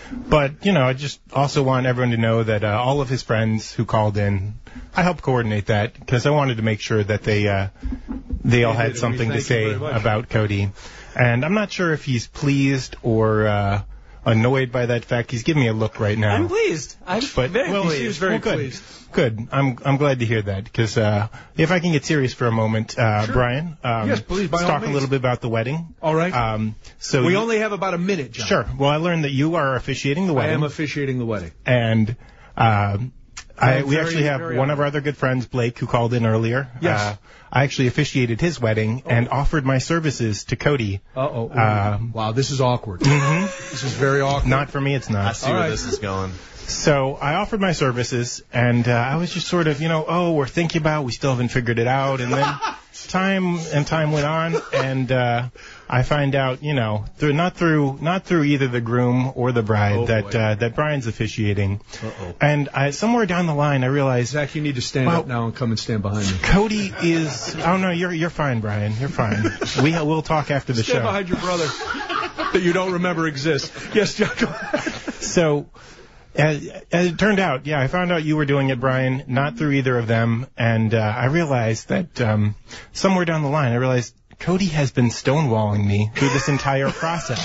but, you know, I just also want everyone to know that uh, all of his friends who called in, I helped coordinate that because I wanted to make sure that they uh, they all had something to say about Cody. And I'm not sure if he's pleased or uh, annoyed by that fact. He's giving me a look right now. I'm pleased. I'm but, very well, pleased. He seems very well, good. pleased. Good. I'm I'm glad to hear that because uh, if I can get serious for a moment, uh, Sure. Brian. Um, Yes, please, by Let's all talk means. a little bit about the wedding. All right. Um, so we you- only have about a minute, John. Sure. Well, I learned that you are officiating the I wedding. am officiating the wedding. And um, I, I'm we very, actually have very one of our other good friends, Blake, who called in earlier. Yes. Uh, I actually officiated his wedding and offered my services to Cody. Uh-oh. Um, wow, this is awkward. mhm. This is very awkward. Not for me, it's not. I see All where right. this is going. So I offered my services, and uh, I was just sort of, you know, oh, we're thinking about it. We still haven't figured it out. And then time and time went on, and uh, I find out, you know, through not through not through either the groom or the bride Oh, that boy. uh, that Brian's officiating. Uh-oh. And I, somewhere down the line, I realized, Zach, you need to stand Well- up now and come and stand behind me. Cody is. Oh no, you're you're fine, Brian. You're fine. We we'll talk after the Stand show. behind your brother that you don't remember exists. Yes, John, go ahead. So, as, as it turned out, yeah, I found out you were doing it, Brian, not through either of them, and uh, I realized that um, somewhere down the line, I realized Cody has been stonewalling me through this entire process.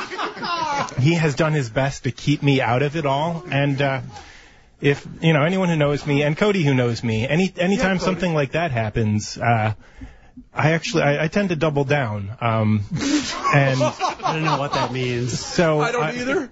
He has done his best to keep me out of it all, and uh, if you know anyone who knows me, and Cody who knows me, any anytime Yeah, Cody. something like that happens. Uh, I actually, I, I tend to double down, um, and I don't know what that means. so I don't either.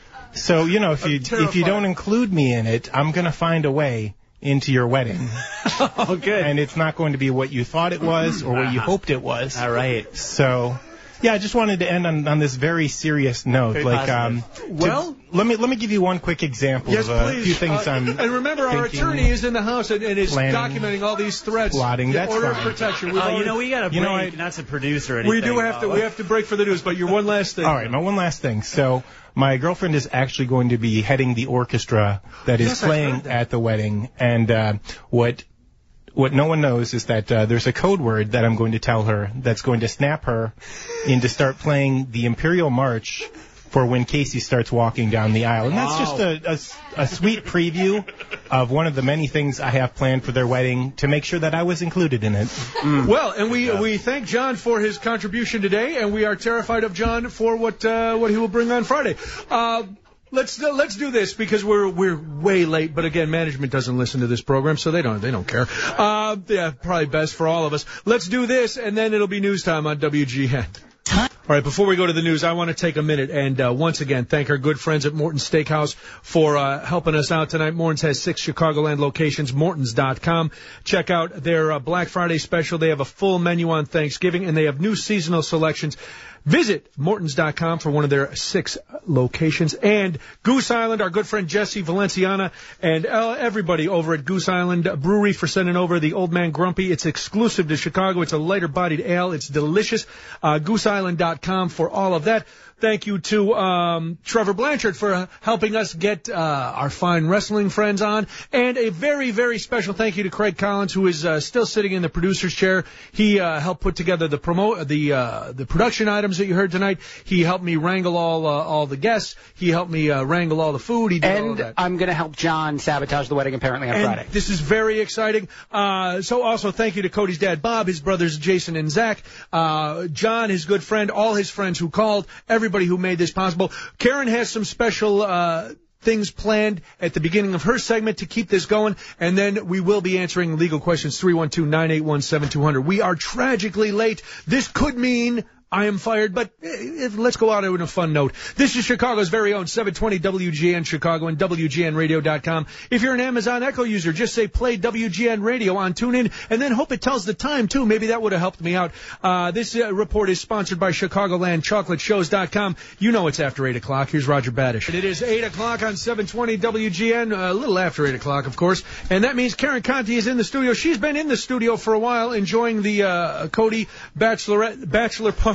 So, you know, if I'm you terrified. if you don't include me in it, I'm going to find a way into your wedding. Oh, good. And it's not going to be what you thought it was or what you hoped it was. All right. So, yeah, I just wanted to end on, on this very serious note. Very like, positive. um, Well- to- let me let me give you one quick example Yes, of a please. few things Uh, I'm and remember, our thinking, attorney is in the house and, and is planning, documenting all these threats. plotting. In That's order fine. of protection. We've Oh, you already- know, we got to You break, know, I- not to produce or anything. we do have to. Uh, We have to break for the news. But your one last thing. All right, my one last thing. So my girlfriend is actually going to be heading the orchestra that is Yes, I've playing heard that. at the wedding, and uh, what what no one knows is that uh, there's a code word that I'm going to tell her that's going to snap her into start playing the Imperial March for when Casey starts walking down the aisle. And that's just a, a s- a sweet preview of one of the many things I have planned for their wedding to make sure that I was included in it. Well, and we we thank John for his contribution today, and we are terrified of John for what uh, what he will bring on Friday. Uh, let's uh, let's do this because we're we're way late. But again, management doesn't listen to this program, so they don't they don't care. Uh, yeah, probably best for all of us. Let's do this, and then it'll be news time on W G N. All right, before we go to the news, I want to take a minute and uh, once again thank our good friends at Morton's Steakhouse for uh, helping us out tonight. Morton's has six Chicagoland locations, mortons dot com. Check out their uh, Black Friday special. They have a full menu on Thanksgiving, and they have new seasonal selections. Visit mortons dot com for one of their six locations. And Goose Island, our good friend Jesse Valenciana, and uh, everybody over at Goose Island Brewery for sending over the Old Man Grumpy. It's exclusive to Chicago. It's a lighter-bodied ale. It's delicious. Uh, goose island dot com for all of that. Thank you to um, Trevor Blanchard for uh, helping us get uh, our fine wrestling friends on. And a very, very special thank you to Craig Collins, who is uh, still sitting in the producer's chair. He uh, helped put together the promo, the uh, the production items that you heard tonight. He helped me wrangle all uh, all the guests. He helped me uh, wrangle all the food. He did all of And that. I'm going to help John sabotage the wedding apparently on And Friday. this is very exciting. Uh, so also thank you to Cody's dad, Bob, his brothers, Jason and Zach, uh, John, his good friend, all his friends who called, everybody who made this possible. Karen has some special uh, things planned at the beginning of her segment to keep this going, and then we will be answering legal questions, three one two, nine eight one, seven two zero zero. We are tragically late. This could mean I am fired, but if, let's go out on a fun note. This is Chicago's very own seven twenty W G N Chicago and W G N radio dot com. If you're an Amazon Echo user, just say play W G N Radio on TuneIn, and then hope it tells the time, too. Maybe that would have helped me out. Uh, this uh, report is sponsored by Chicagoland Chocolate Shows dot com. You know it's after eight o'clock. Here's Roger Badish. It is eight o'clock on seven twenty W G N, a little after eight o'clock, of course, and that means Karen Conti is in the studio. She's been in the studio for a while, enjoying the uh, Cody bachelorette, bachelor party.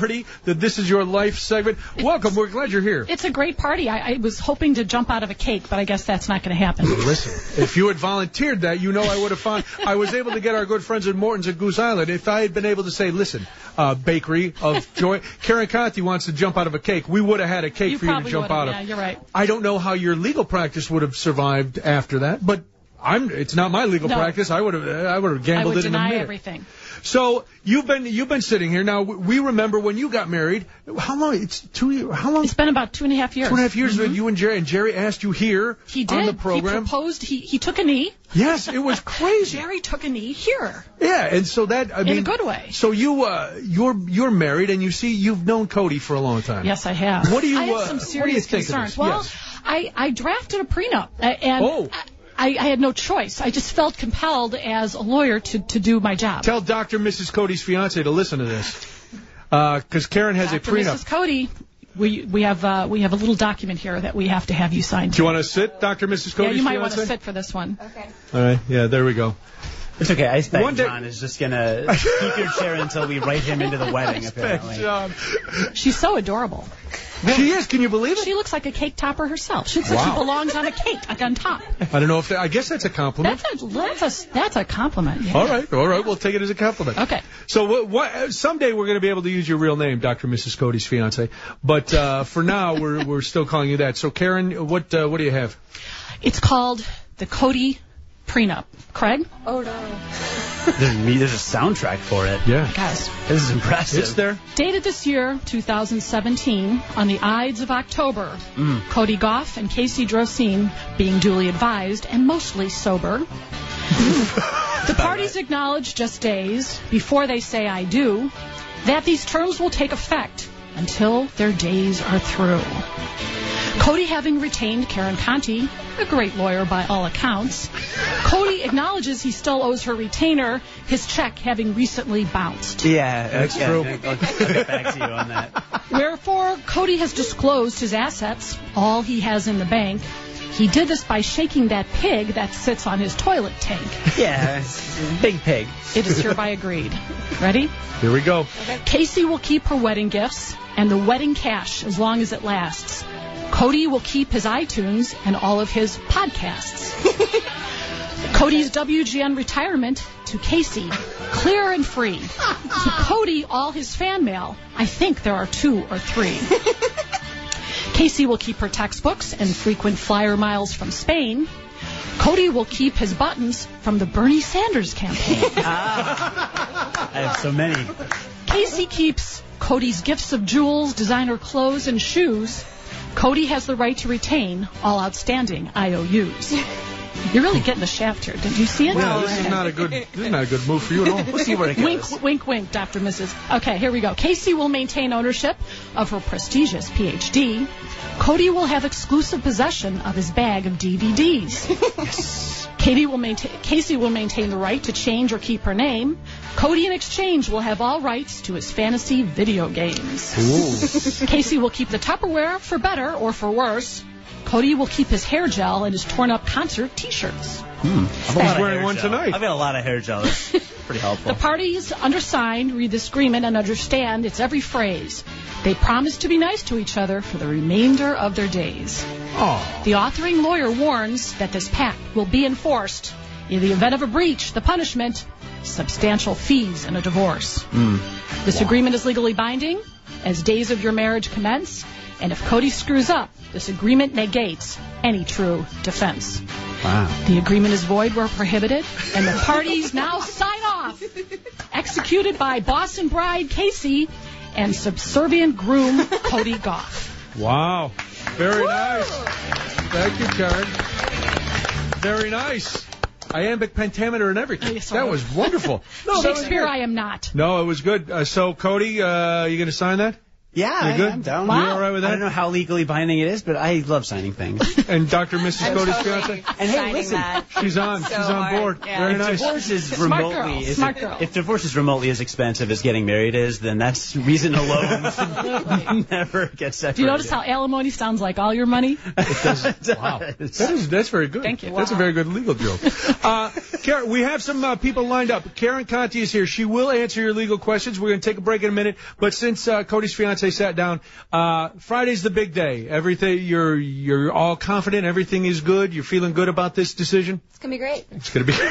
party, that this is your life segment. Welcome. We're glad you're here. It's a great party. I, I was hoping to jump out of a cake, but I guess that's not going to happen. Listen, if you had volunteered that, you know I would have found. I was able to get our good friends at Morton's at Goose Island. If I had been able to say, listen, uh, bakery of joy, Karen Conti wants to jump out of a cake, we would have had a cake You for you to probably jump would've, out of. yeah, you're right. I don't know how your legal practice would have survived after that, but I'm. It's not my legal No. practice. I would have. I would have gambled I would it in a deny minute. everything. So you've been you've been sitting here now. We remember when you got married. How long? It's two years. How long? It's been about two and a half years. Two and a half years. Mhm. You and Jerry and Jerry asked you here He did. on the program. He proposed. He he took a knee. Yes, it was crazy. Jerry took a knee here. Yeah, and so that I In mean, a good way. So you uh, you're you're married, and you see you've known Cody for a long time. Yes, I have. What do you? I have uh, some what do you serious think of concerns. this? Well, Yes. I I drafted a prenup, uh, and Oh. I, I had no choice. I just felt compelled as a lawyer to to do my job. Tell Doctor Missus Cody's fiance to listen to this, because Karen has Doctor a prenup. Missus Cody, we we have uh, we have a little document here that we have to have you sign. Do you want to sit, Doctor Missus Yeah, Cody's you might fiance? want to sit for this one. Okay. All right. Yeah, there we go. It's okay. I expect One day- John is just gonna keep your chair until we write him into the wedding. Apparently. She's so adorable. She is. Can you believe it? She looks like a cake topper herself. She looks like Wow. she belongs on a cake, like on top. I don't know if that, I guess that's a compliment. That's a that's a that's a compliment. Yeah. All right, all right. We'll take it as a compliment. Okay. So what, what, someday we're going to be able to use your real name, Doctor Missus Cody's fiance. But uh, for now, we're we're still calling you that. So Karen, what uh, what do you have? It's called the Cody prenup. Craig? Oh no. There's, me- there's a soundtrack for it. Yeah. Guys. This is impressive. It's there. Dated this year, two thousand seventeen, on the Ides of October, Mm. Cody Goff and Casey Drosine, being duly advised and mostly sober. The parties acknowledge just days before they say I do that these terms will take effect until their days are through. Cody having retained Karen Conti, a great lawyer by all accounts, Cody acknowledges he still owes her retainer, his check having recently bounced. Yeah, That's okay. true. I'll, I'll get back to you on that. Wherefore, Cody has disclosed his assets, all he has in the bank. He did this by shaking that pig that sits on his toilet tank. Yeah, it's a big pig. It is hereby agreed. Ready? Here we go. Casey will keep her wedding gifts and the wedding cash as long as it lasts. Cody will keep his iTunes and all of his podcasts. Cody's W G N retirement to Casey, clear and free. To Cody, all his fan mail. I think there are two or three. Casey will keep her textbooks and frequent flyer miles from Spain. Cody will keep his buttons from the Bernie Sanders campaign. Ah, I have so many. Casey keeps Cody's gifts of jewels, designer clothes, and shoes. Cody has the right to retain all outstanding I O Us. You're really getting the shaft here. Did you see it? Well, this is not a good this is not a good move for you at all. We'll see where it goes. Wink, wink, wink, Doctor Missus Okay, here we go. Casey will maintain ownership of her prestigious P H D. Cody will have exclusive possession of his bag of D V Ds. Yes. Katie will maintain, Casey will maintain the right to change or keep her name. Cody, in exchange, will have all rights to his fantasy video games. Ooh. Casey will keep the Tupperware for better or for worse. Cody will keep his hair gel and his torn-up concert T-shirts. Hmm. He's wearing one tonight. I've got a lot of hair gel. That's pretty helpful. The parties undersigned read this agreement and understand its every phrase. They promise to be nice to each other for the remainder of their days. Oh. The authoring lawyer warns that this pact will be enforced. In the event of a breach, the punishment, substantial fees and a divorce. Mm. This agreement is legally binding as days of your marriage commence, and if Cody screws up, this agreement negates any true defense. Wow. The agreement is void where prohibited, and the parties now sign off. Executed by boss and bride Casey and subservient groom Cody Goff. Wow. Very nice. Thank you, Karen. Very nice. Iambic pentameter and everything. Yes, That was wonderful. No, that was Shakespeare, good. I am not. No, it was good. Uh, so, Cody, uh, you going to sign that? Yeah, You I, good? I'm down. You all right with that? I don't know how legally binding it is, but I love signing things. And Doctor Missus I'm Cody's totally fiance? And hey, listen, She's on. So She's on hard. board. Yeah. Very if nice. Divorce is Smart remotely girl. is Smart girl. If divorce is remotely as expensive as getting married is, then that's reason alone to never get separated. Do you notice how alimony sounds like all your money? Wow. That is, that's very good. Thank you. That's a very good legal joke. Uh, Karen, we have some uh, people lined up. Karen Conti is here. She will answer your legal questions. We're going to take a break in a minute. But since uh, Cody's fiance sat down, uh, Friday's the big day. Everything, you're you're all confident. Everything is good. You're feeling good about this decision. It's gonna be great. It's going to be.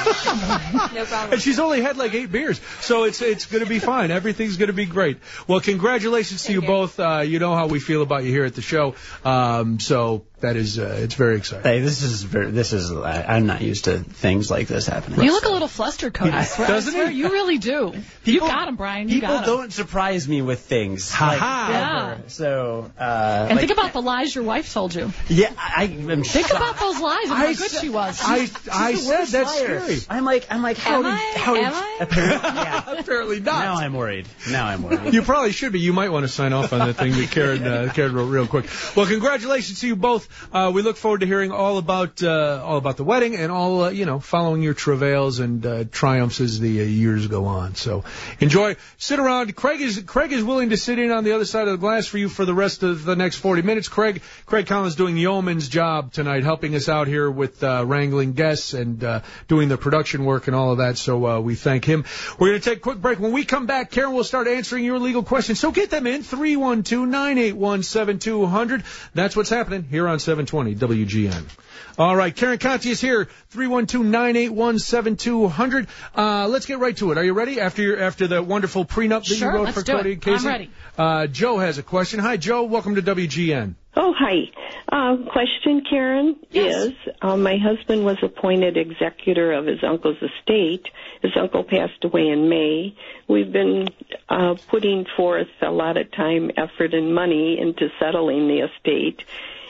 No problem. And she's only had like eight beers, so it's it's going to be fine. Everything's going to be great. Well, congratulations to you, you. both. Uh, you know how we feel about you here at the show. Um, so that is uh, it's very exciting. Hey, this is very, this is I, I'm not used to things like this happening. You look a little flustered, Cody. I swear, Doesn't I swear, he? You really do. you got him, Brian. You People got him. don't surprise me with things. Ha like, ha. Yeah. ever. So, uh, And like, think about the lies your wife told you. yeah, I, I'm Think shocked. about those lies and I how good said- she was. I I She's the said worst that's liar. scary. I'm like, I'm like, how Am did, I? how did, Am I? apparently, yeah. Apparently not. Now I'm worried. Now I'm worried. You probably should be. You might want to sign off on that thing that Karen, uh, Karen wrote real quick. Well, congratulations to you both. Uh, we look forward to hearing all about uh, all about the wedding and all uh, you know, following your travails and uh, triumphs as the uh, years go on. So enjoy. Sit around. Craig is Craig is willing to sit in on the other side of the glass for you for the rest of the next forty minutes. Craig Craig Collins doing yeoman's job tonight, helping us out here with uh, wrangling guests and uh, doing the production work and all of that. So uh, we thank him. We're going to take a quick break. When we come back, Karen will start answering your legal questions. So get them in. three one two, nine eight one, seven two zero zero. That's what's happening here on seven twenty W G N. All right, Karen Conti is here. three one two, nine eight one, seven two zero zero. Uh, let's get right to it. Are you ready after your, after the wonderful prenup that Sure, you wrote let's for do Cody it. and Casey? I'm ready. Uh, Joe has a question. Hi, Joe. Welcome to W G N. Oh, hi. Uh, question, Karen, Yes. is uh, my husband was appointed executor of his uncle's estate. His uncle passed away in May. We've been uh, putting forth a lot of time, effort, and money into settling the estate,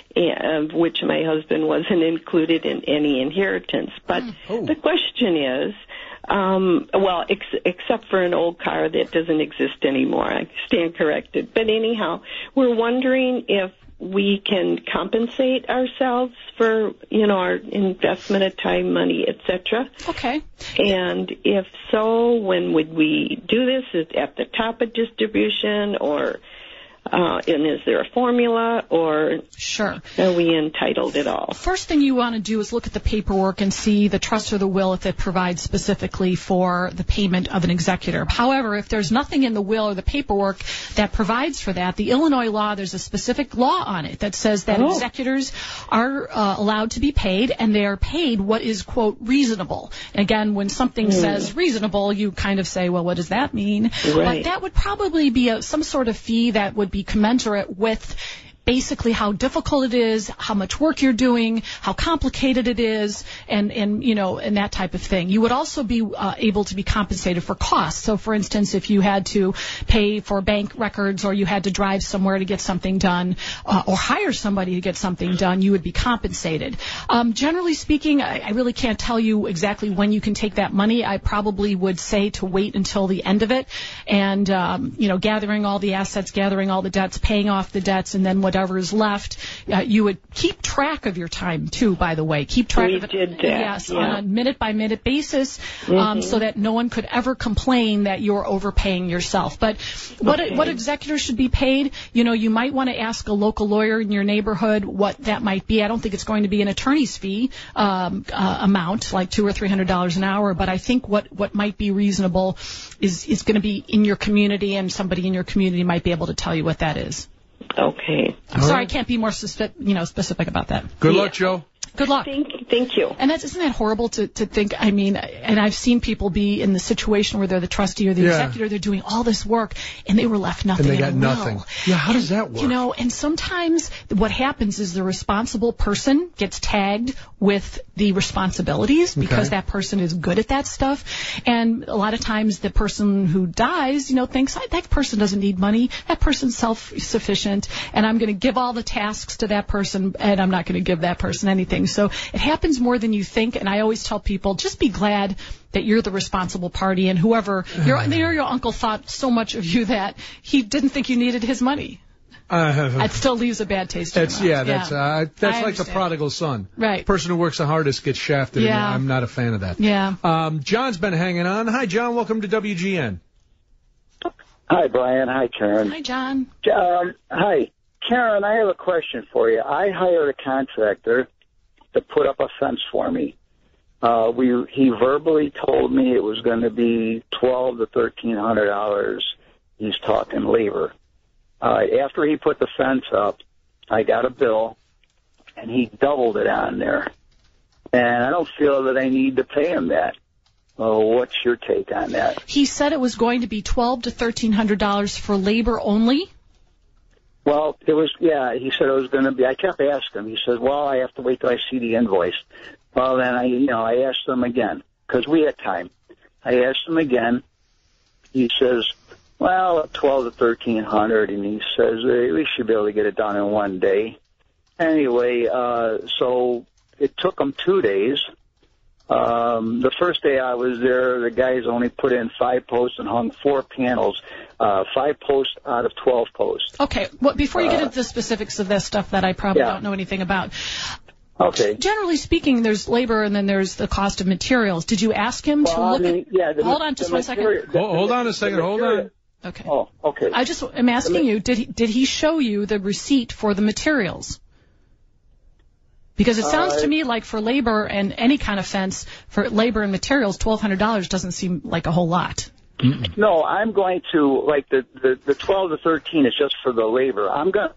of which my husband wasn't included in any inheritance. But Oh. the question is, um, well, ex- except for an old car that doesn't exist anymore. I stand corrected. But anyhow, we're wondering if we can compensate ourselves for, you know, our investment of time, money, et cetera. Okay. And if so, when would we do this? Is it at the top of distribution, or uh, and is there a formula, or Sure. are we entitled at all? First thing you want to do is look at the paperwork and see the trust or the will if it provides specifically for the payment of an executor. However, if there's nothing in the will or the paperwork that provides for that, the Illinois law, there's a specific law on it that says that Oh. executors are uh, allowed to be paid, and they are paid what is, quote, reasonable. Again, when something Mm. says reasonable, you kind of say, well, what does that mean? Right. But that would probably be a, some sort of fee that would be commensurate with basically how difficult it is, how much work you're doing, how complicated it is, and, and you know, and that type of thing. You would also be uh, able to be compensated for costs. So, for instance, if you had to pay for bank records, or you had to drive somewhere to get something done, uh, or hire somebody to get something done, you would be compensated. Um, generally speaking, I, I really can't tell you exactly when you can take that money. I probably would say to wait until the end of it, and um, you know, gathering all the assets, gathering all the debts, paying off the debts, and then whatever is left, uh, you would keep track of your time too, by the way. Keep track We of it. did that, Yes, yeah. on a minute by minute basis, Mhm. um, so that no one could ever complain that you're overpaying yourself. But what Okay. what executors should be paid, you know, you might want to ask a local lawyer in your neighborhood what that might be. I don't think it's going to be an attorney's fee um, uh, amount, like two or three hundred dollars an hour, but I think what, what might be reasonable is, is going to be in your community, and somebody in your community might be able to tell you what that is. Okay. I'm sorry, I can't be more suspe- you know, specific about that. Good luck, Joe. Good luck. Thank, thank you. And that's, isn't that horrible to, to think? I mean, and I've seen people be in the situation where they're the trustee or the Yeah. executor, they're doing all this work, and they were left nothing. And they in got a will. nothing. Yeah, how does that work? You know, and sometimes what happens is the responsible person gets tagged with the responsibilities because Okay. that person is good at that stuff. And a lot of times the person who dies, you know, thinks, "I- that person doesn't need money. That person's self-sufficient, and I'm going to give all the tasks to that person, and I'm not going to give that person anything." So it happens more than you think, and I always tell people, just be glad that you're the responsible party, and whoever, your, your uncle thought so much of you that he didn't think you needed his money. Uh, It still leaves a bad taste in That's your yeah, mouth. that's uh, that's I like the understand. prodigal son. Right. Person who works the hardest gets shafted. Yeah. And I'm not a fan of that. Yeah. Um, John's been hanging on. Hi, John. Welcome to W G N. Hi, Brian. Hi, Karen. Hi, John. Um, hi, Karen. I have a question for you. I hired a contractor to put up a fence for me. Uh, we he verbally told me it was going to be twelve to thirteen hundred dollars. He's talking labor. Uh, after he put the fence up, I got a bill, and he doubled it on there. And I don't feel that I need to pay him that. Well, what's your take on that? He said it was going to be twelve to thirteen hundred dollars for labor only. Well, it was, yeah, he said it was going to be, I kept asking him. He said, well, I have to wait till I see the invoice. Well, then I, you know, I asked him again, because we had time. I asked him again. He says, well, twelve to thirteen hundred, and he says, eh, we should be able to get it done in one day. Anyway, uh, so it took him two days. Um, the first day I was there, the guys only put in five posts and hung four panels, uh, five posts out of twelve posts. Okay, well, before you get Uh, into the specifics of this stuff that I probably yeah. don't know anything about, Okay. generally speaking, there's labor and then there's the cost of materials. Did you ask him Well, to I look mean, at... yeah, the hold ma- on just the one second. material- Hold, hold on a second. Hold on. Okay. Oh, okay. I just am asking you, did he, did he show you the receipt for the materials? Because it sounds Uh, to me like for labor and any kind of fence, for labor and materials, twelve hundred dollars doesn't seem like a whole lot. No, I'm going to, like, the, the, the twelve to thirteen is just for the labor. I'm going to...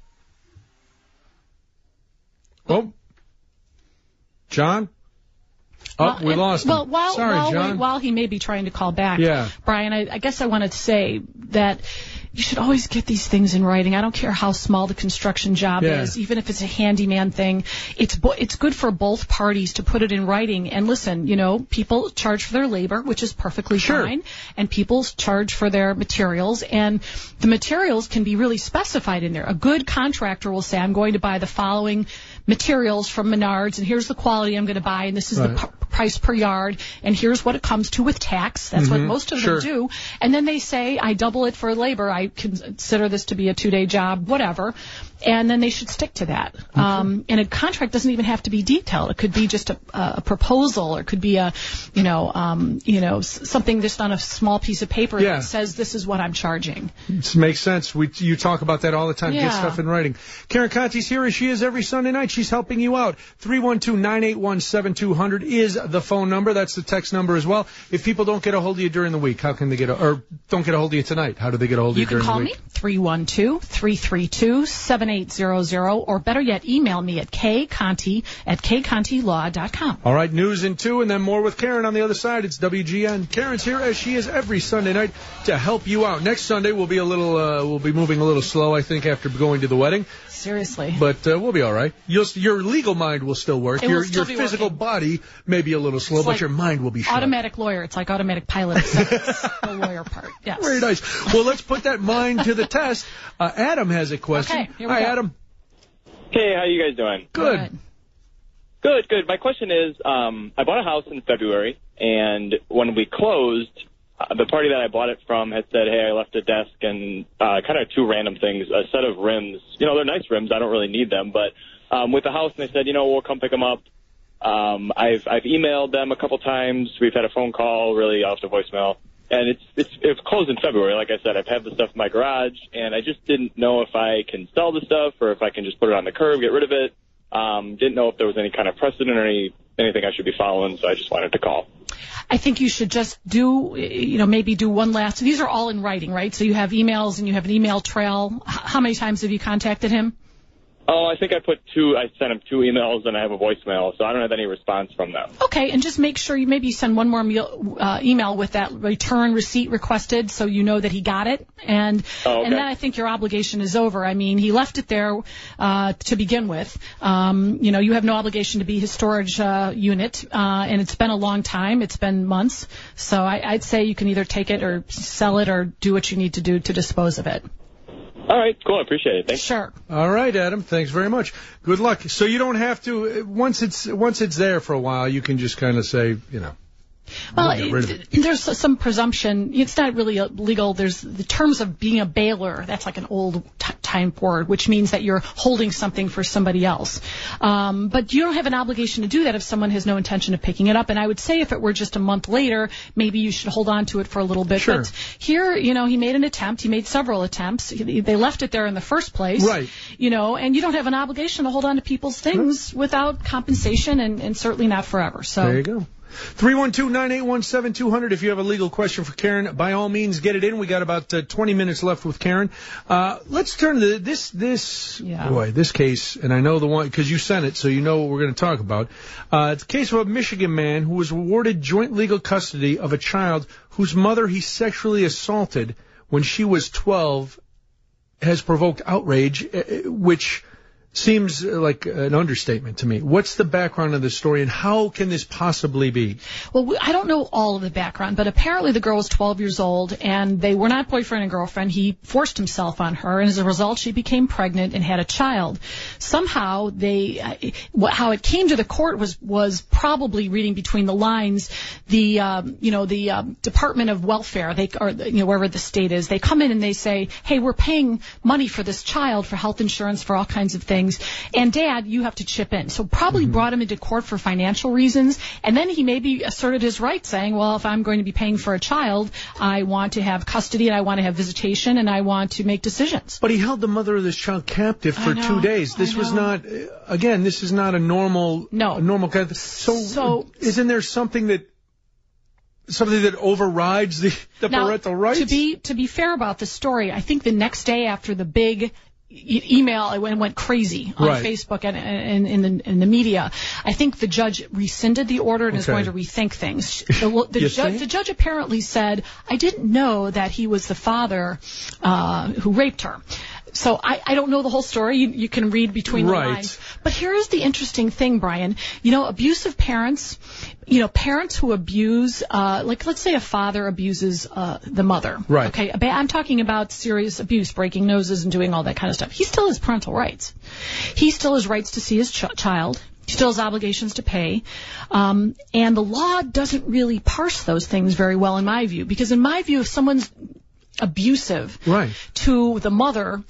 Oh. John? Oh, Well, we and- lost him. Well, while, Sorry, while, John. We, while he may be trying to call back, Yeah. Brian, I, I guess I wanted to say that you should always get these things in writing. I don't care how small the construction job Yeah. is, even if it's a handyman thing. It's bo- it's good for both parties to put it in writing. And listen, you know, people charge for their labor, which is perfectly Sure. fine, and people charge for their materials. And the materials can be really specified in there. A good contractor will say, I'm going to buy the following materials from Menards, and here's the quality I'm going to buy, and this is Right. the p- price per yard, and here's what it comes to with tax. That's what Mhm. most of Sure. them do. And then they say, I double it for labor. I consider this to be a two-day job, whatever. And then they should stick to that. Um, and a contract doesn't even have to be detailed. It could be just a, a proposal, or it could be a, you know, um, you know, s- something just on a small piece of paper Yeah. that says this is what I'm charging. It makes sense. We you talk about that all the time. Get Yeah. stuff in writing. Karen Conti's here as she is every Sunday night. She's helping you out. three one two, nine eight one, seven two zero zero is the phone number. That's the text number as well. If people don't get a hold of you during the week, how can they get a, or don't get a hold of you tonight? How do they get a hold of you, You can during call the me, week? three one two, three three two, seven eight zero zero, or better yet, email me at kconti at k conti law dot com. All right, news in two, and then more with Karen on the other side. It's W G N. Karen's here as she is every Sunday night to help you out. Next Sunday we'll be a little, uh, we'll be moving a little slow, I think, after going to the wedding. Seriously. But uh, we'll be all right. You'll, your legal mind will still work. It will your still your be physical working. body may be a little slow, It's but like your mind will be sharp. Automatic lawyer. It's like automatic pilot, except it's the lawyer part. Yes. Very nice. Well, let's put that mind to the test. Uh, Adam has a question. Okay, here we Hi, go. Adam. Hey, how you guys doing? Good. Good, good. My question is, um, I bought a house in February, and when we closed, uh, the party that I bought it from had said, hey, I left a desk and uh, kind of two random things, a set of rims. You know, they're nice rims. I don't really need them. But um, with the house, and they said, you know, we'll come pick them up. Um, I've, I've emailed them a couple times. We've had a phone call, really off the voicemail. And it's, it's, it's closed in February. Like I said, I've had the stuff in my garage, and I just didn't know if I can sell the stuff or if I can just put it on the curb, get rid of it. Um, didn't know if there was any kind of precedent or any, anything I should be following, so I just wanted to call. I think you should just do, you know, maybe do one last. These are all in writing, right? So you have emails and you have an email trail. H- how many times have you contacted him? Oh, I think I put two, I sent him two emails and I have a voicemail, so I don't have any response from them. Okay, and just make sure you maybe send one more meal, uh, email with that return receipt requested, so you know that he got it, and Oh, okay. and then I think your obligation is over. I mean, he left it there uh, to begin with. Um, you know, you have no obligation to be his storage uh, unit, uh, and it's been a long time. It's been months, so I, I'd say you can either take it or sell it or do what you need to do to dispose of it. All right, cool. I appreciate it. Thanks. Sure. All right, Adam. Thanks very much. Good luck. So you don't have to once it's once it's there for a while. You can just kind of say, you know. Well, Get rid of it. there's some presumption. It's not really legal. There's the terms of being a bailer. That's like an old t- time word, which means that you're holding something for somebody else. Um, but you don't have an obligation to do that if someone has no intention of picking it up. And I would say if it were just a month later, maybe you should hold on to it for a little bit. Sure. But here, you know, he made an attempt. He made several attempts. He, they left it there in the first place. Right. You know, and you don't have an obligation to hold on to people's things mm-hmm. without compensation, and, and certainly not forever. So there you go. three one two, nine eight one, seven two zero zero. If you have a legal question for Karen, by all means, get it in. We got about uh, twenty minutes left with Karen. Uh, let's turn to this, this, yeah. boy, this case, and I know the one, because you sent it, so you know what we're going to talk about. Uh, it's a case of a Michigan man who was awarded joint legal custody of a child whose mother he sexually assaulted when she was twelve, has provoked outrage, uh, which seems like an understatement to me. What's the background of this story, and how can this possibly be? Well, we, I don't know all of the background, but apparently the girl was twelve years old, and they were not boyfriend and girlfriend. He forced himself on her, and as a result, she became pregnant and had a child. Somehow, they, uh, how it came to the court was was probably reading between the lines. The, um, you know, the um, Department of Welfare, they, or you know, wherever the state is, they come in and they say, "Hey, we're paying money for this child for health insurance, for all kinds of things. And Dad, you have to chip in." So probably mm-hmm. brought him into court for financial reasons. And then he maybe asserted his right, saying, well, if I'm going to be paying for a child, I want to have custody and I want to have visitation and I want to make decisions. But he held the mother of this child captive for know, two days. This was not, again, this is not a normal, no. a normal kind of, so, so isn't there something that, something that overrides the, the now, parental rights? To be, to be fair about the story, I think the next day after the big E- email it went, went crazy on right. Facebook and, and, and in, the, in the media. I think the judge rescinded the order and okay. is going to rethink things. The, the, Yes, ju- the judge apparently said, I didn't know that he was the father uh, who raped her. So I, I don't know the whole story. You, you can read between the right. lines. But here's the interesting thing, Brian. You know, abusive parents, you know, parents who abuse, uh, like let's say a father abuses uh, the mother. Right. Okay. I'm talking about serious abuse, breaking noses and doing all that kind of stuff. He still has parental rights. He still has rights to see his ch- child. He still has obligations to pay. Um, and the law doesn't really parse those things very well, in my view. Because in my view, if someone's abusive right. to the mother,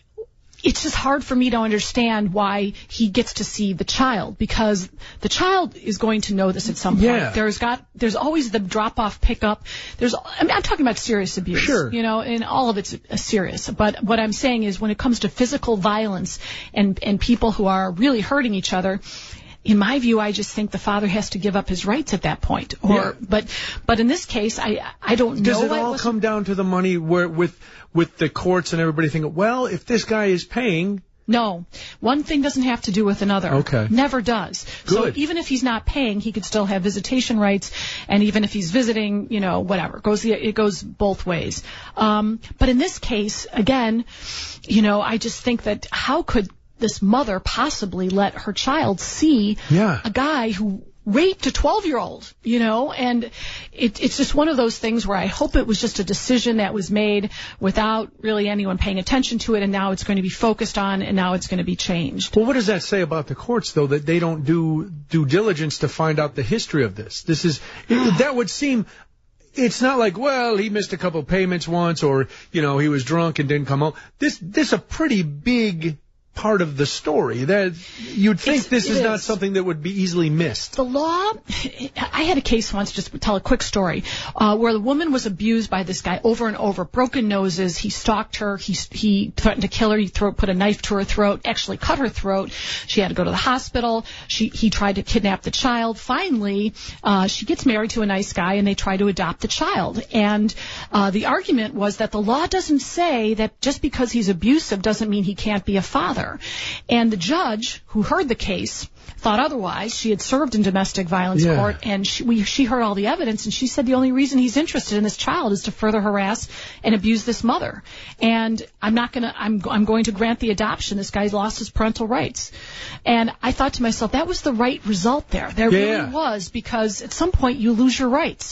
it's just hard for me to understand why he gets to see the child, because the child is going to know this at some point. Yeah. There's got, there's always the drop-off pickup. There's, I mean, I'm talking about serious abuse. Sure. You know, and all of it's uh, serious. But what I'm saying is when it comes to physical violence and, and people who are really hurting each other, in my view, I just think the father has to give up his rights at that point. Or, yeah. but, but in this case, I, I don't Does know. Does it all come down to the money where, with, with the courts and everybody thinking, well, if this guy is paying? No. One thing doesn't have to do with another. Okay. Never does. Good. So even if he's not paying, he could still have visitation rights, and even if he's visiting, you know, whatever. It goes, it goes both ways. Um, but in this case, again, you know, I just think that how could this mother possibly let her child see yeah. a guy who raped a twelve-year-old, you know, and it, it's just one of those things where I hope it was just a decision that was made without really anyone paying attention to it, and now it's going to be focused on, and now it's going to be changed. Well, what does that say about the courts, though, that they don't do due diligence to find out the history of this? This is, it, that would seem, it's not like, well, he missed a couple payments once, or, you know, he was drunk and didn't come home. This, this is a pretty big part of the story. That you'd think It's, this is, is not something that would be easily missed. The law, I had a case once, just to tell a quick story, uh, where the woman was abused by this guy over and over, broken noses, he stalked her, he he threatened to kill her, he throw, put a knife to her throat, actually cut her throat, she had to go to the hospital, she he tried to kidnap the child. Finally, uh, she gets married to a nice guy and they try to adopt the child. And uh, the argument was that the law doesn't say that just because he's abusive doesn't mean he can't be a father. And the judge who heard the case thought otherwise. She had served in domestic violence yeah. court, and she, we, she heard all the evidence, and she said the only reason he's interested in this child is to further harass and abuse this mother. And I'm not gonna, I'm, I'm going to grant the adoption. This guy's lost his parental rights. And I thought to myself, that was the right result there. There yeah. really was, because at some point you lose your rights.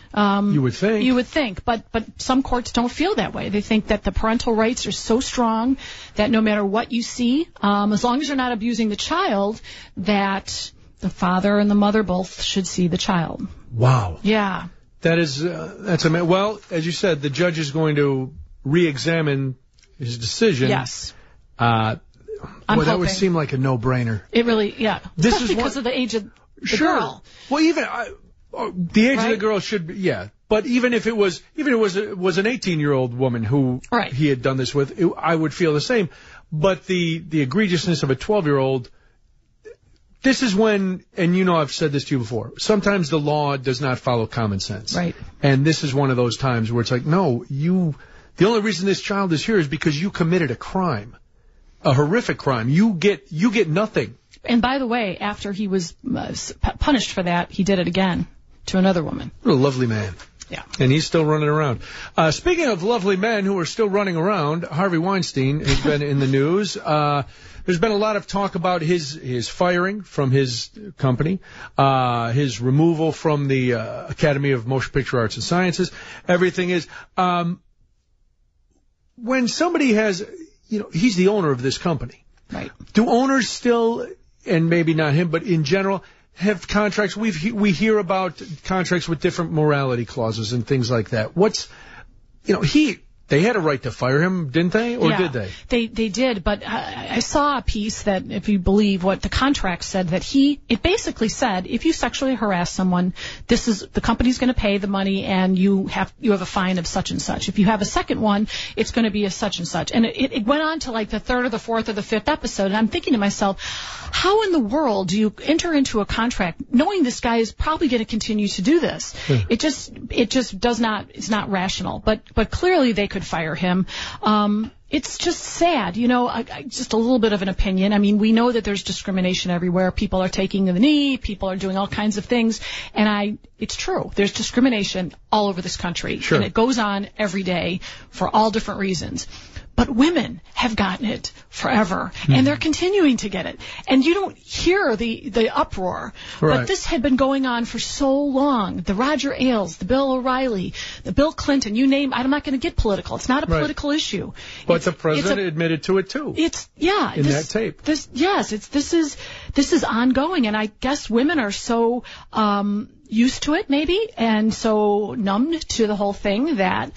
Um, You would think. You would think, but but some courts don't feel that way. They think that the parental rights are so strong that no matter what you see, um, as long as you're not abusing the child, that the father and the mother both should see the child. Wow. Yeah. That is, uh, that's a, well, as you said, the judge is going to re-examine his decision. Yes. Uh, I'm well, that would hoping. seem like a no-brainer. It really, yeah. This Especially is one- because of the age of the Sure. girl. Well, even I, uh, the age of the Right? girl should be, yeah. But even if it was, even if it was a, was an eighteen-year-old woman who Right. he had done this with, it, I would feel the same. But the the egregiousness of a twelve-year-old. This is when, and you know I've said this to you before, sometimes the law does not follow common sense. Right. And this is one of those times where it's like, no, you, the only reason this child is here is because you committed a crime, a horrific crime. You get, you get nothing. And by the way, after he was uh, s- pu- punished for that, he did it again to another woman. What a lovely man. Yeah. And he's still running around. Uh, speaking of lovely men who are still running around, Harvey Weinstein has been in the news. Uh, there's been a lot of talk about his, his firing from his company, uh, his removal from the uh, Academy of Motion Picture Arts and Sciences. Everything is, um, when somebody has, you know, he's the owner of this company. Right. Do owners still, and maybe not him, but in general, have contracts? We've he- we hear about contracts with different morality clauses and things like that. What's, you know, he they had a right to fire him, didn't they, or Yeah, did they? They they did, but I, I saw a piece that, if you believe what the contract said, that he it basically said if you sexually harass someone, this is the company's going to pay the money, and you have you have a fine of such and such. If you have a second one, it's going to be a such and such. And it, it went on to like the third or the fourth or the fifth episode, and I'm thinking to myself, how in the world do you enter into a contract knowing this guy is probably going to continue to do this? It just it just does not it's not rational. But but clearly they could fire him. Um, it's just sad, you know. I, I, just a little bit of an opinion. I mean, we know that there's discrimination everywhere. People are taking the knee. People are doing all kinds of things, and I it's true. There's discrimination all over this country, Sure. and it goes on every day for all different reasons. But women have gotten it forever, Mm-hmm. and they're continuing to get it. And you don't hear the, the uproar. Right. But this had been going on for so long. The Roger Ailes, the Bill O'Reilly, the Bill Clinton, you name I'm not going to get political. It's not a Right. political issue. But It's- the president it's a- admitted to it too. It's yeah. In this, that tape. This yes, it's this is this is ongoing, and I guess women are so um, used to it, maybe, and so numbed to the whole thing that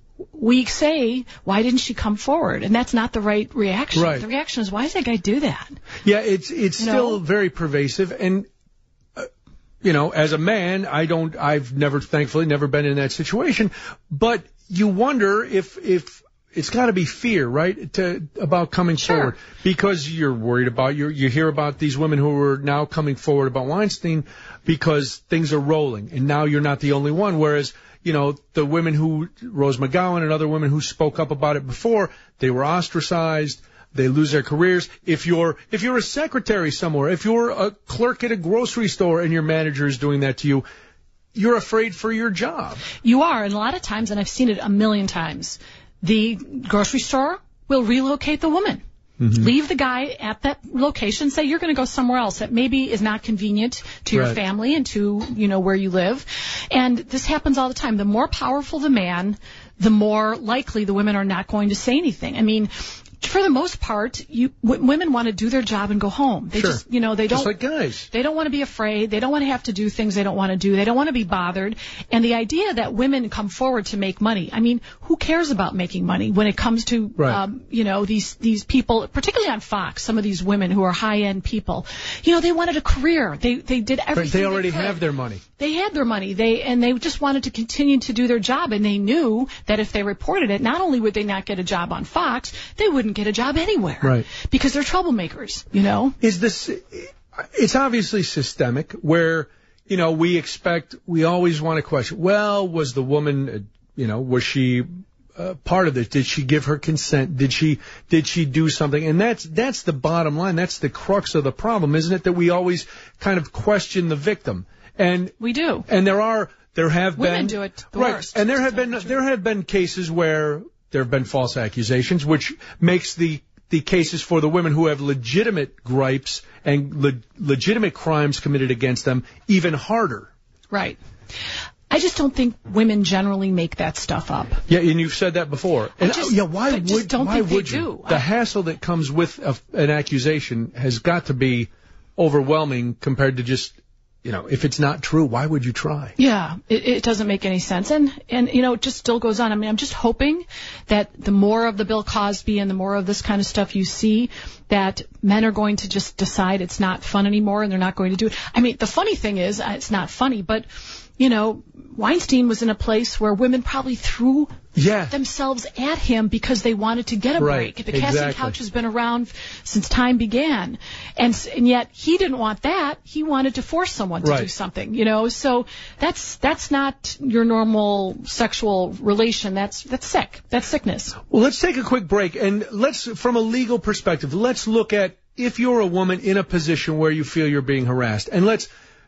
we say, why didn't she come forward? And that's not the right reaction. Right. The reaction is, why does that guy do that? Yeah, it's it's You still know? very pervasive, and uh, you know, as a man, I don't, I've never, thankfully, never been in that situation. But you wonder if if it's got to be fear, right, to about coming forward, because you're worried about you. You hear about these women who are now coming forward about Weinstein because things are rolling, and now you're not the only one. Whereas, you know, the women who, Rose McGowan and other women who spoke up about it before, they were ostracized. They lose their careers. If you're, if you're a secretary somewhere, if you're a clerk at a grocery store and your manager is doing that to you, you're afraid for your job. You are, and a lot of times, and I've seen it a million times, the grocery store will relocate the woman. Mm-hmm. Leave the guy at that location, say you're going to go somewhere else that maybe is not convenient to your Right. family and to, you know, where you live. And this happens all the time. The more powerful the man, the more likely the women are not going to say anything. I mean, for the most part, you w- women want to do their job and go home. They Sure. just, you know, they Just don't like guys. They don't want to be afraid. They don't want to have to do things they don't want to do. They don't want to be bothered. And the idea that women come forward to make money, I mean, who cares about making money when it comes to, Right. um, you know, these these people, particularly on Fox, some of these women who are high-end people, you know, they wanted a career. They they did Right, everything. they already could. have their money. They had their money. They and they just wanted to continue to do their job, and they knew that if they reported it, not only would they not get a job on Fox, they wouldn't get a job anywhere. Right. Because they're troublemakers, you know? Is this, it's obviously systemic where, you know, we expect, we always want to question, well, was the woman, uh, you know, was she uh, part of this? Did she give her consent? Did she, did she do something? And that's, that's the bottom line. That's the crux of the problem, isn't it? That we always kind of question the victim. And we do. And there are, there have Women been. do it the right. worst. And there have been, there have been cases where there have been false accusations, which makes the, the cases for the women who have legitimate gripes and le- legitimate crimes committed against them even harder. Right. I just don't think women generally make that stuff up. Yeah, and you've said that before. And I just, yeah, why I would just don't why think would they you? do. The I, hassle that comes with a, an accusation has got to be overwhelming compared to just, you know, if it's not true, why would you try? Yeah, it, it doesn't make any sense. And, and, you know, it just still goes on. I mean, I'm just hoping that the more of the Bill Cosby and the more of this kind of stuff you see, that men are going to just decide it's not fun anymore and they're not going to do it. I mean, the funny thing is, uh, it's not funny, but, you know, Weinstein was in a place where women probably threw yeah. themselves at him because they wanted to get a right. break. The casting exactly. couch has been around since time began. And, and yet he didn't want that. He wanted to force someone to right. do something, you know. So that's that's not your normal sexual relation. That's that's sick. That's sickness. Well, let's take a quick break. And let's, from a legal perspective, let's look at if you're a woman in a position where you feel you're being harassed. And let's,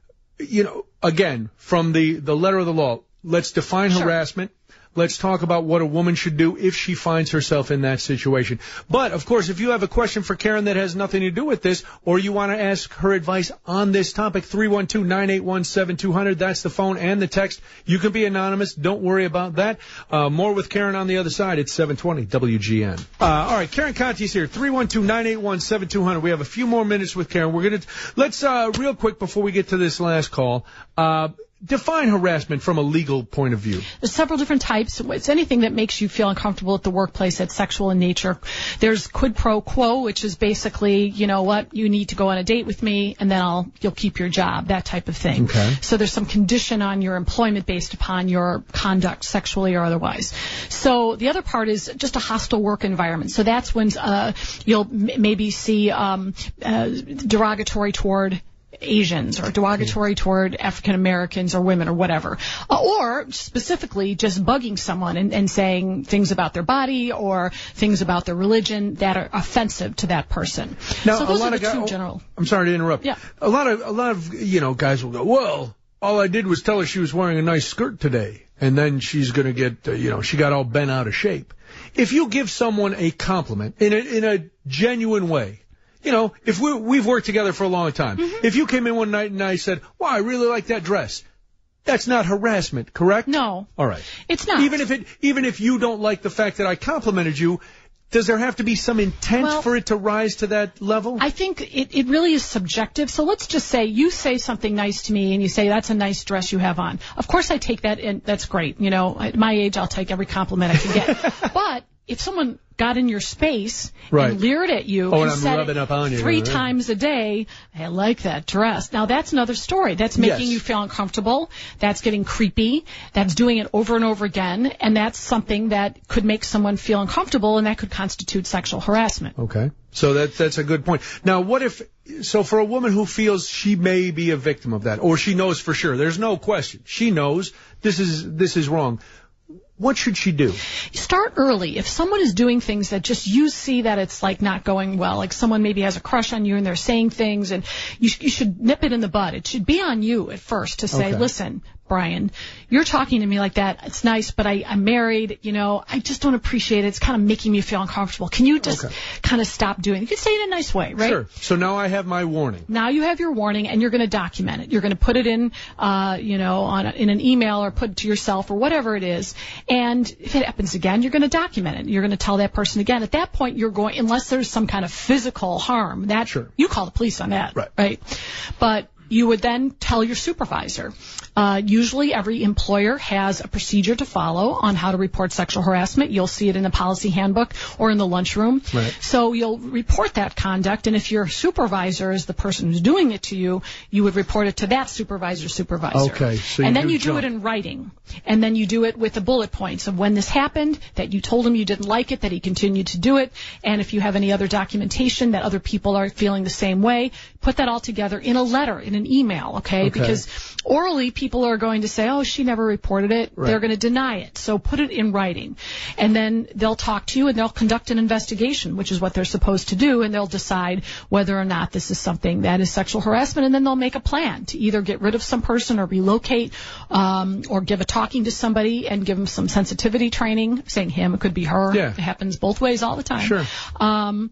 you know, again, from the, the letter of the law, let's define Sure. harassment. Let's talk about what a woman should do if she finds herself in that situation. But, of course, if you have a question for Karen that has nothing to do with this, or you want to ask her advice on this topic, three one two, nine eight one, seven two zero zero, that's the phone and the text. You can be anonymous. Don't worry about that. Uh, more with Karen on the other side. It's seven twenty W G N. Uh, all right, Karen Conti's here, three one two, nine eight one, seven two zero zero. We have a few more minutes with Karen. We're going to, let's, uh, real quick before we get to this last call, uh, define harassment from a legal point of view. There's several different types. It's anything that makes you feel uncomfortable at the workplace that's sexual in nature. There's quid pro quo, which is basically, you know what, you need to go on a date with me and then I'll you'll keep your job, that type of thing. Okay. So there's some condition on your employment based upon your conduct, sexually or otherwise. So the other part is just a hostile work environment. So that's when uh, you'll m- maybe see um, uh, derogatory toward Asians or derogatory toward African Americans or women or whatever. Uh, or specifically just bugging someone and, and saying things about their body or things about their religion that are offensive to that person. Now, so those a lot are of the two guys, general. I'm sorry to interrupt. Yeah. A lot of, a lot of, you know, guys will go, well, all I did was tell her she was wearing a nice skirt today. And then she's going to get, uh, you know, she got all bent out of shape. If you give someone a compliment in a, in a genuine way, you know, if we, we've worked together for a long time, mm-hmm. if you came in one night and I said, wow, I really like that dress, that's not harassment, correct? No. All right. It's not. Even if it, even if you don't like the fact that I complimented you, does there have to be some intent well, for it to rise to that level? I think it, it really is subjective. So let's just say you say something nice to me and you say, that's a nice dress you have on. Of course I take that and that's great. You know, at my age, I'll take every compliment I can get. But if someone got in your space right. and leered at you oh, and, and I'm said rubbing it up on you, three right? times a day, I like that dress. Now that's another story. That's making yes. you feel uncomfortable. That's getting creepy. That's doing it over and over again. And that's something that could make someone feel uncomfortable, and that could constitute sexual harassment. Okay. So that that's a good point. Now, what if, so for a woman who feels she may be a victim of that, or she knows for sure, there's no question, she knows this is this is wrong, what should she do? Start early. If someone is doing things that just you see that it's like not going well, like someone maybe has a crush on you and they're saying things, and you, you should nip it in the bud. It should be on you at first to say, okay. listen, Brian, you're talking to me like that. It's nice, but I, I'm married. You know, I just don't appreciate it. It's kind of making me feel uncomfortable. Can you just okay. kind of stop doing it? You can say it in a nice way, right? Sure. So now I have my warning. Now you have your warning, and you're going to document it. You're going to put it in, uh, you know, on a, in an email or put it to yourself or whatever it is. And if it happens again, you're going to document it. You're going to tell that person again. At that point, you're going, unless there's some kind of physical harm, that sure. you call the police on that, right? Right. But you would then tell your supervisor. Uh, usually every employer has a procedure to follow on how to report sexual harassment. You'll see it in the policy handbook or in the lunchroom. Right. So you'll report that conduct, and if your supervisor is the person who's doing it to you, you would report it to that supervisor supervisor. Okay. So you and then do you do jump. it in writing. And then you do it with the bullet points of when this happened, that you told him you didn't like it, that he continued to do it, and if you have any other documentation that other people are feeling the same way, put that all together in a letter, in an email, okay? Okay. Because orally people are going to say, oh, she never reported it. Right. They're going to deny it. So put it in writing. And then they'll talk to you and they'll conduct an investigation, which is what they're supposed to do, and they'll decide whether or not this is something that is sexual harassment, and then they'll make a plan to either get rid of some person or relocate, um, or give a talking to somebody and give them some sensitivity training, saying him, it could be her. Yeah. It happens both ways all the time. Sure. Um,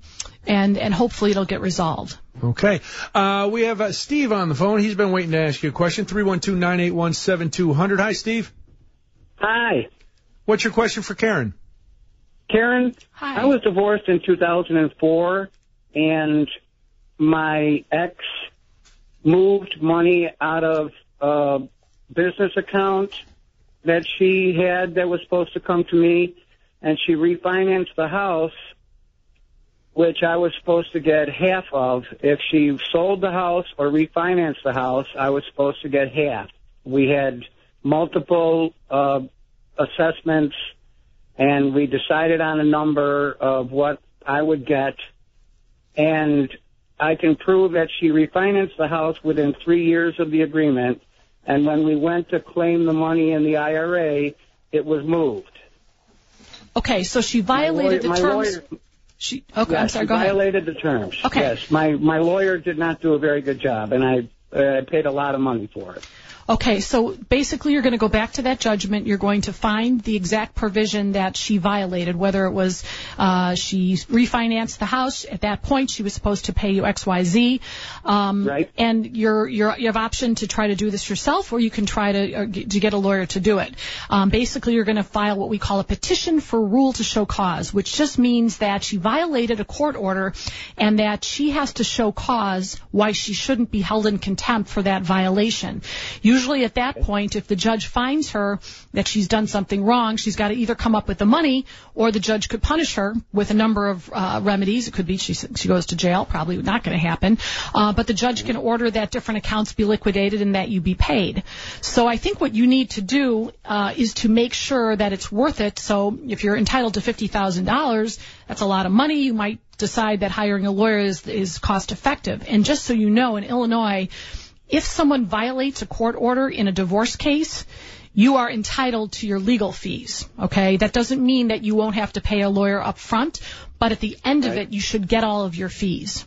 and, and hopefully it'll get resolved. Okay. Uh, we have uh, Steve on the phone. He's been waiting to ask you a question. three one two, nine eight one, seven two zero zero. Hi, Steve. Hi. What's your question for Karen? Karen, Hi. I was divorced in two thousand four, and my ex moved money out of a business account that she had that was supposed to come to me, and she refinanced the house, which I was supposed to get half of. If she sold the house or refinanced the house, I was supposed to get half. We had multiple uh, assessments, and we decided on a number of what I would get, and I can prove that she refinanced the house within three years of the agreement, and when we went to claim the money in the I R A, it was moved. Okay, so she violated My the lawyer- terms. my lawyer- She, okay, yes, I'm sorry, she go ahead. violated the terms. Okay. Yes, my, my lawyer did not do a very good job, and I uh, paid a lot of money for it. Okay, so basically you're going to go back to that judgment. You're going to find the exact provision that she violated, whether it was uh, she refinanced the house. At that point, she was supposed to pay you X Y Z. Um, right. And you're, you're, you have option to try to do this yourself, or you can try to, uh, to get a lawyer to do it. Um, basically, you're going to file what we call a petition for rule to show cause, which just means that she violated a court order and that she has to show cause why she shouldn't be held in contempt for that violation. Usually at that point, if the judge finds her that she's done something wrong, she's got to either come up with the money, or the judge could punish her with a number of uh, remedies. It could be she, she goes to jail, probably not going to happen. Uh, but the judge can order that different accounts be liquidated and that you be paid. So I think what you need to do uh, is to make sure that it's worth it. So if you're entitled to fifty thousand dollars, that's a lot of money. You might decide that hiring a lawyer is, is cost effective. And just so you know, in Illinois, if someone violates a court order in a divorce case, you are entitled to your legal fees, okay? That doesn't mean that you won't have to pay a lawyer up front, but at the end of it, you should get all of your fees.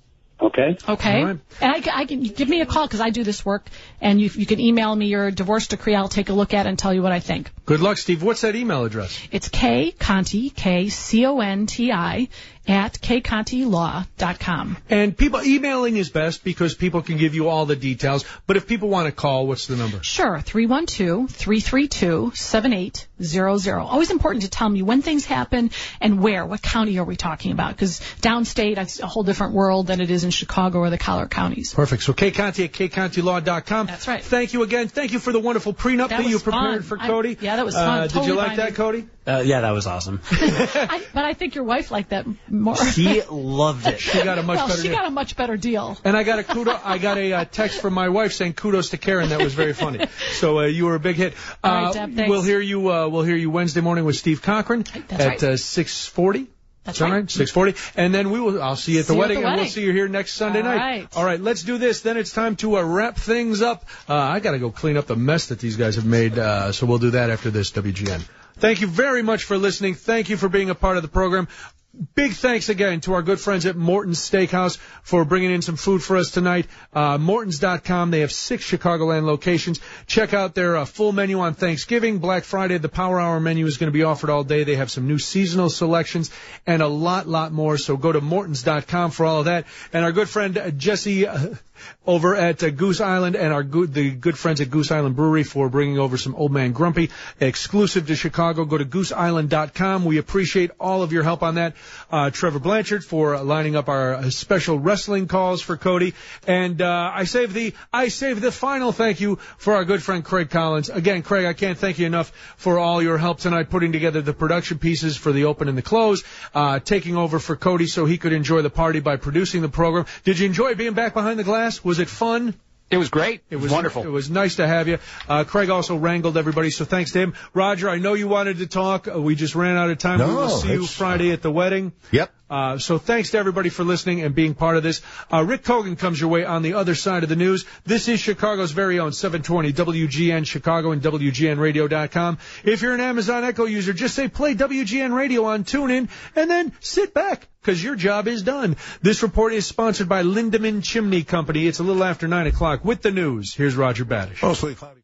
Okay. Okay. All right. And I, I can give me a call because I do this work, and you, you can email me your divorce decree. I'll take a look at it and tell you what I think. Good luck, Steve. What's that email address? It's K Conti, K C O N T I, at k conti law dot com. And people emailing is best because people can give you all the details. But if people want to call, what's the number? Sure, three one two, three three two, seven eight zero zero. Always important to tell me when things happen and where. What county are we talking about? Because downstate, it's a whole different world than it is in Chicago or the Collier counties. Perfect. So K Conti at k conti law dot com. That's right. Thank you again. Thank you for the wonderful prenup that, That you was prepared fun. for I- Cody. yeah, that was fun. Uh, did Totally you like that, binding. Cody? Uh, yeah, that was awesome. I, but I think your wife liked that more. She loved it. She got a much well, better she deal. got a much better deal. And I got a kudo. I got a uh, text from my wife saying kudos to Karen. That was very funny. So uh, you were a big hit. Uh, All right, Deb, thanks. we'll hear you. Uh, we'll hear you Wednesday morning with Steve Cochran That's at right. uh, six forty. That's Is that right. right? six forty. And then we will. I'll see you at the See you at wedding, the and we'll wedding. see you here next Sunday All night. right. All right. Let's do this. Then it's time to uh, wrap things up. Uh, I got to go clean up the mess that these guys have made. Uh, so we'll do that after this. W G N. Thank you very much for listening. Thank you for being a part of the program. Big thanks again to our good friends at Morton's Steakhouse for bringing in some food for us tonight. Uh, Mortons dot com. They have six Chicagoland locations. Check out their uh, full menu on Thanksgiving. Black Friday, the Power Hour menu is going to be offered all day. They have some new seasonal selections and a lot, lot more. So go to Mortons dot com for all of that. And our good friend uh, Jesse uh, over at uh, Goose Island and our good, the good friends at Goose Island Brewery for bringing over some Old Man Grumpy exclusive to Chicago. Go to goose island dot com. We appreciate all of your help on that. Uh, Trevor Blanchard for lining up our uh, special wrestling calls for Cody. And uh, I save the I save the final thank you for our good friend Craig Collins. Again, Craig, I can't thank you enough for all your help tonight putting together the production pieces for the open and the close, uh, taking over for Cody so he could enjoy the party by producing the program. Did you enjoy being back behind the glass? Was it fun? It was great. It was wonderful. It was nice to have you. Uh, Craig also wrangled everybody, so thanks to him. Roger, I know you wanted to talk. Uh, we just ran out of time. No, we will see you it's- Friday at the wedding. Yep. Uh, so thanks to everybody for listening and being part of this. Uh, Rick Kogan comes your way on the other side of the news. This is Chicago's very own seven twenty W G N Chicago and W G N radio dot com. If you're an Amazon Echo user, just say play W G N Radio on TuneIn and then sit back because your job is done. This report is sponsored by Lindemann Chimney Company. It's a little after nine o'clock with the news. Here's Roger Badish. Mostly cloudy.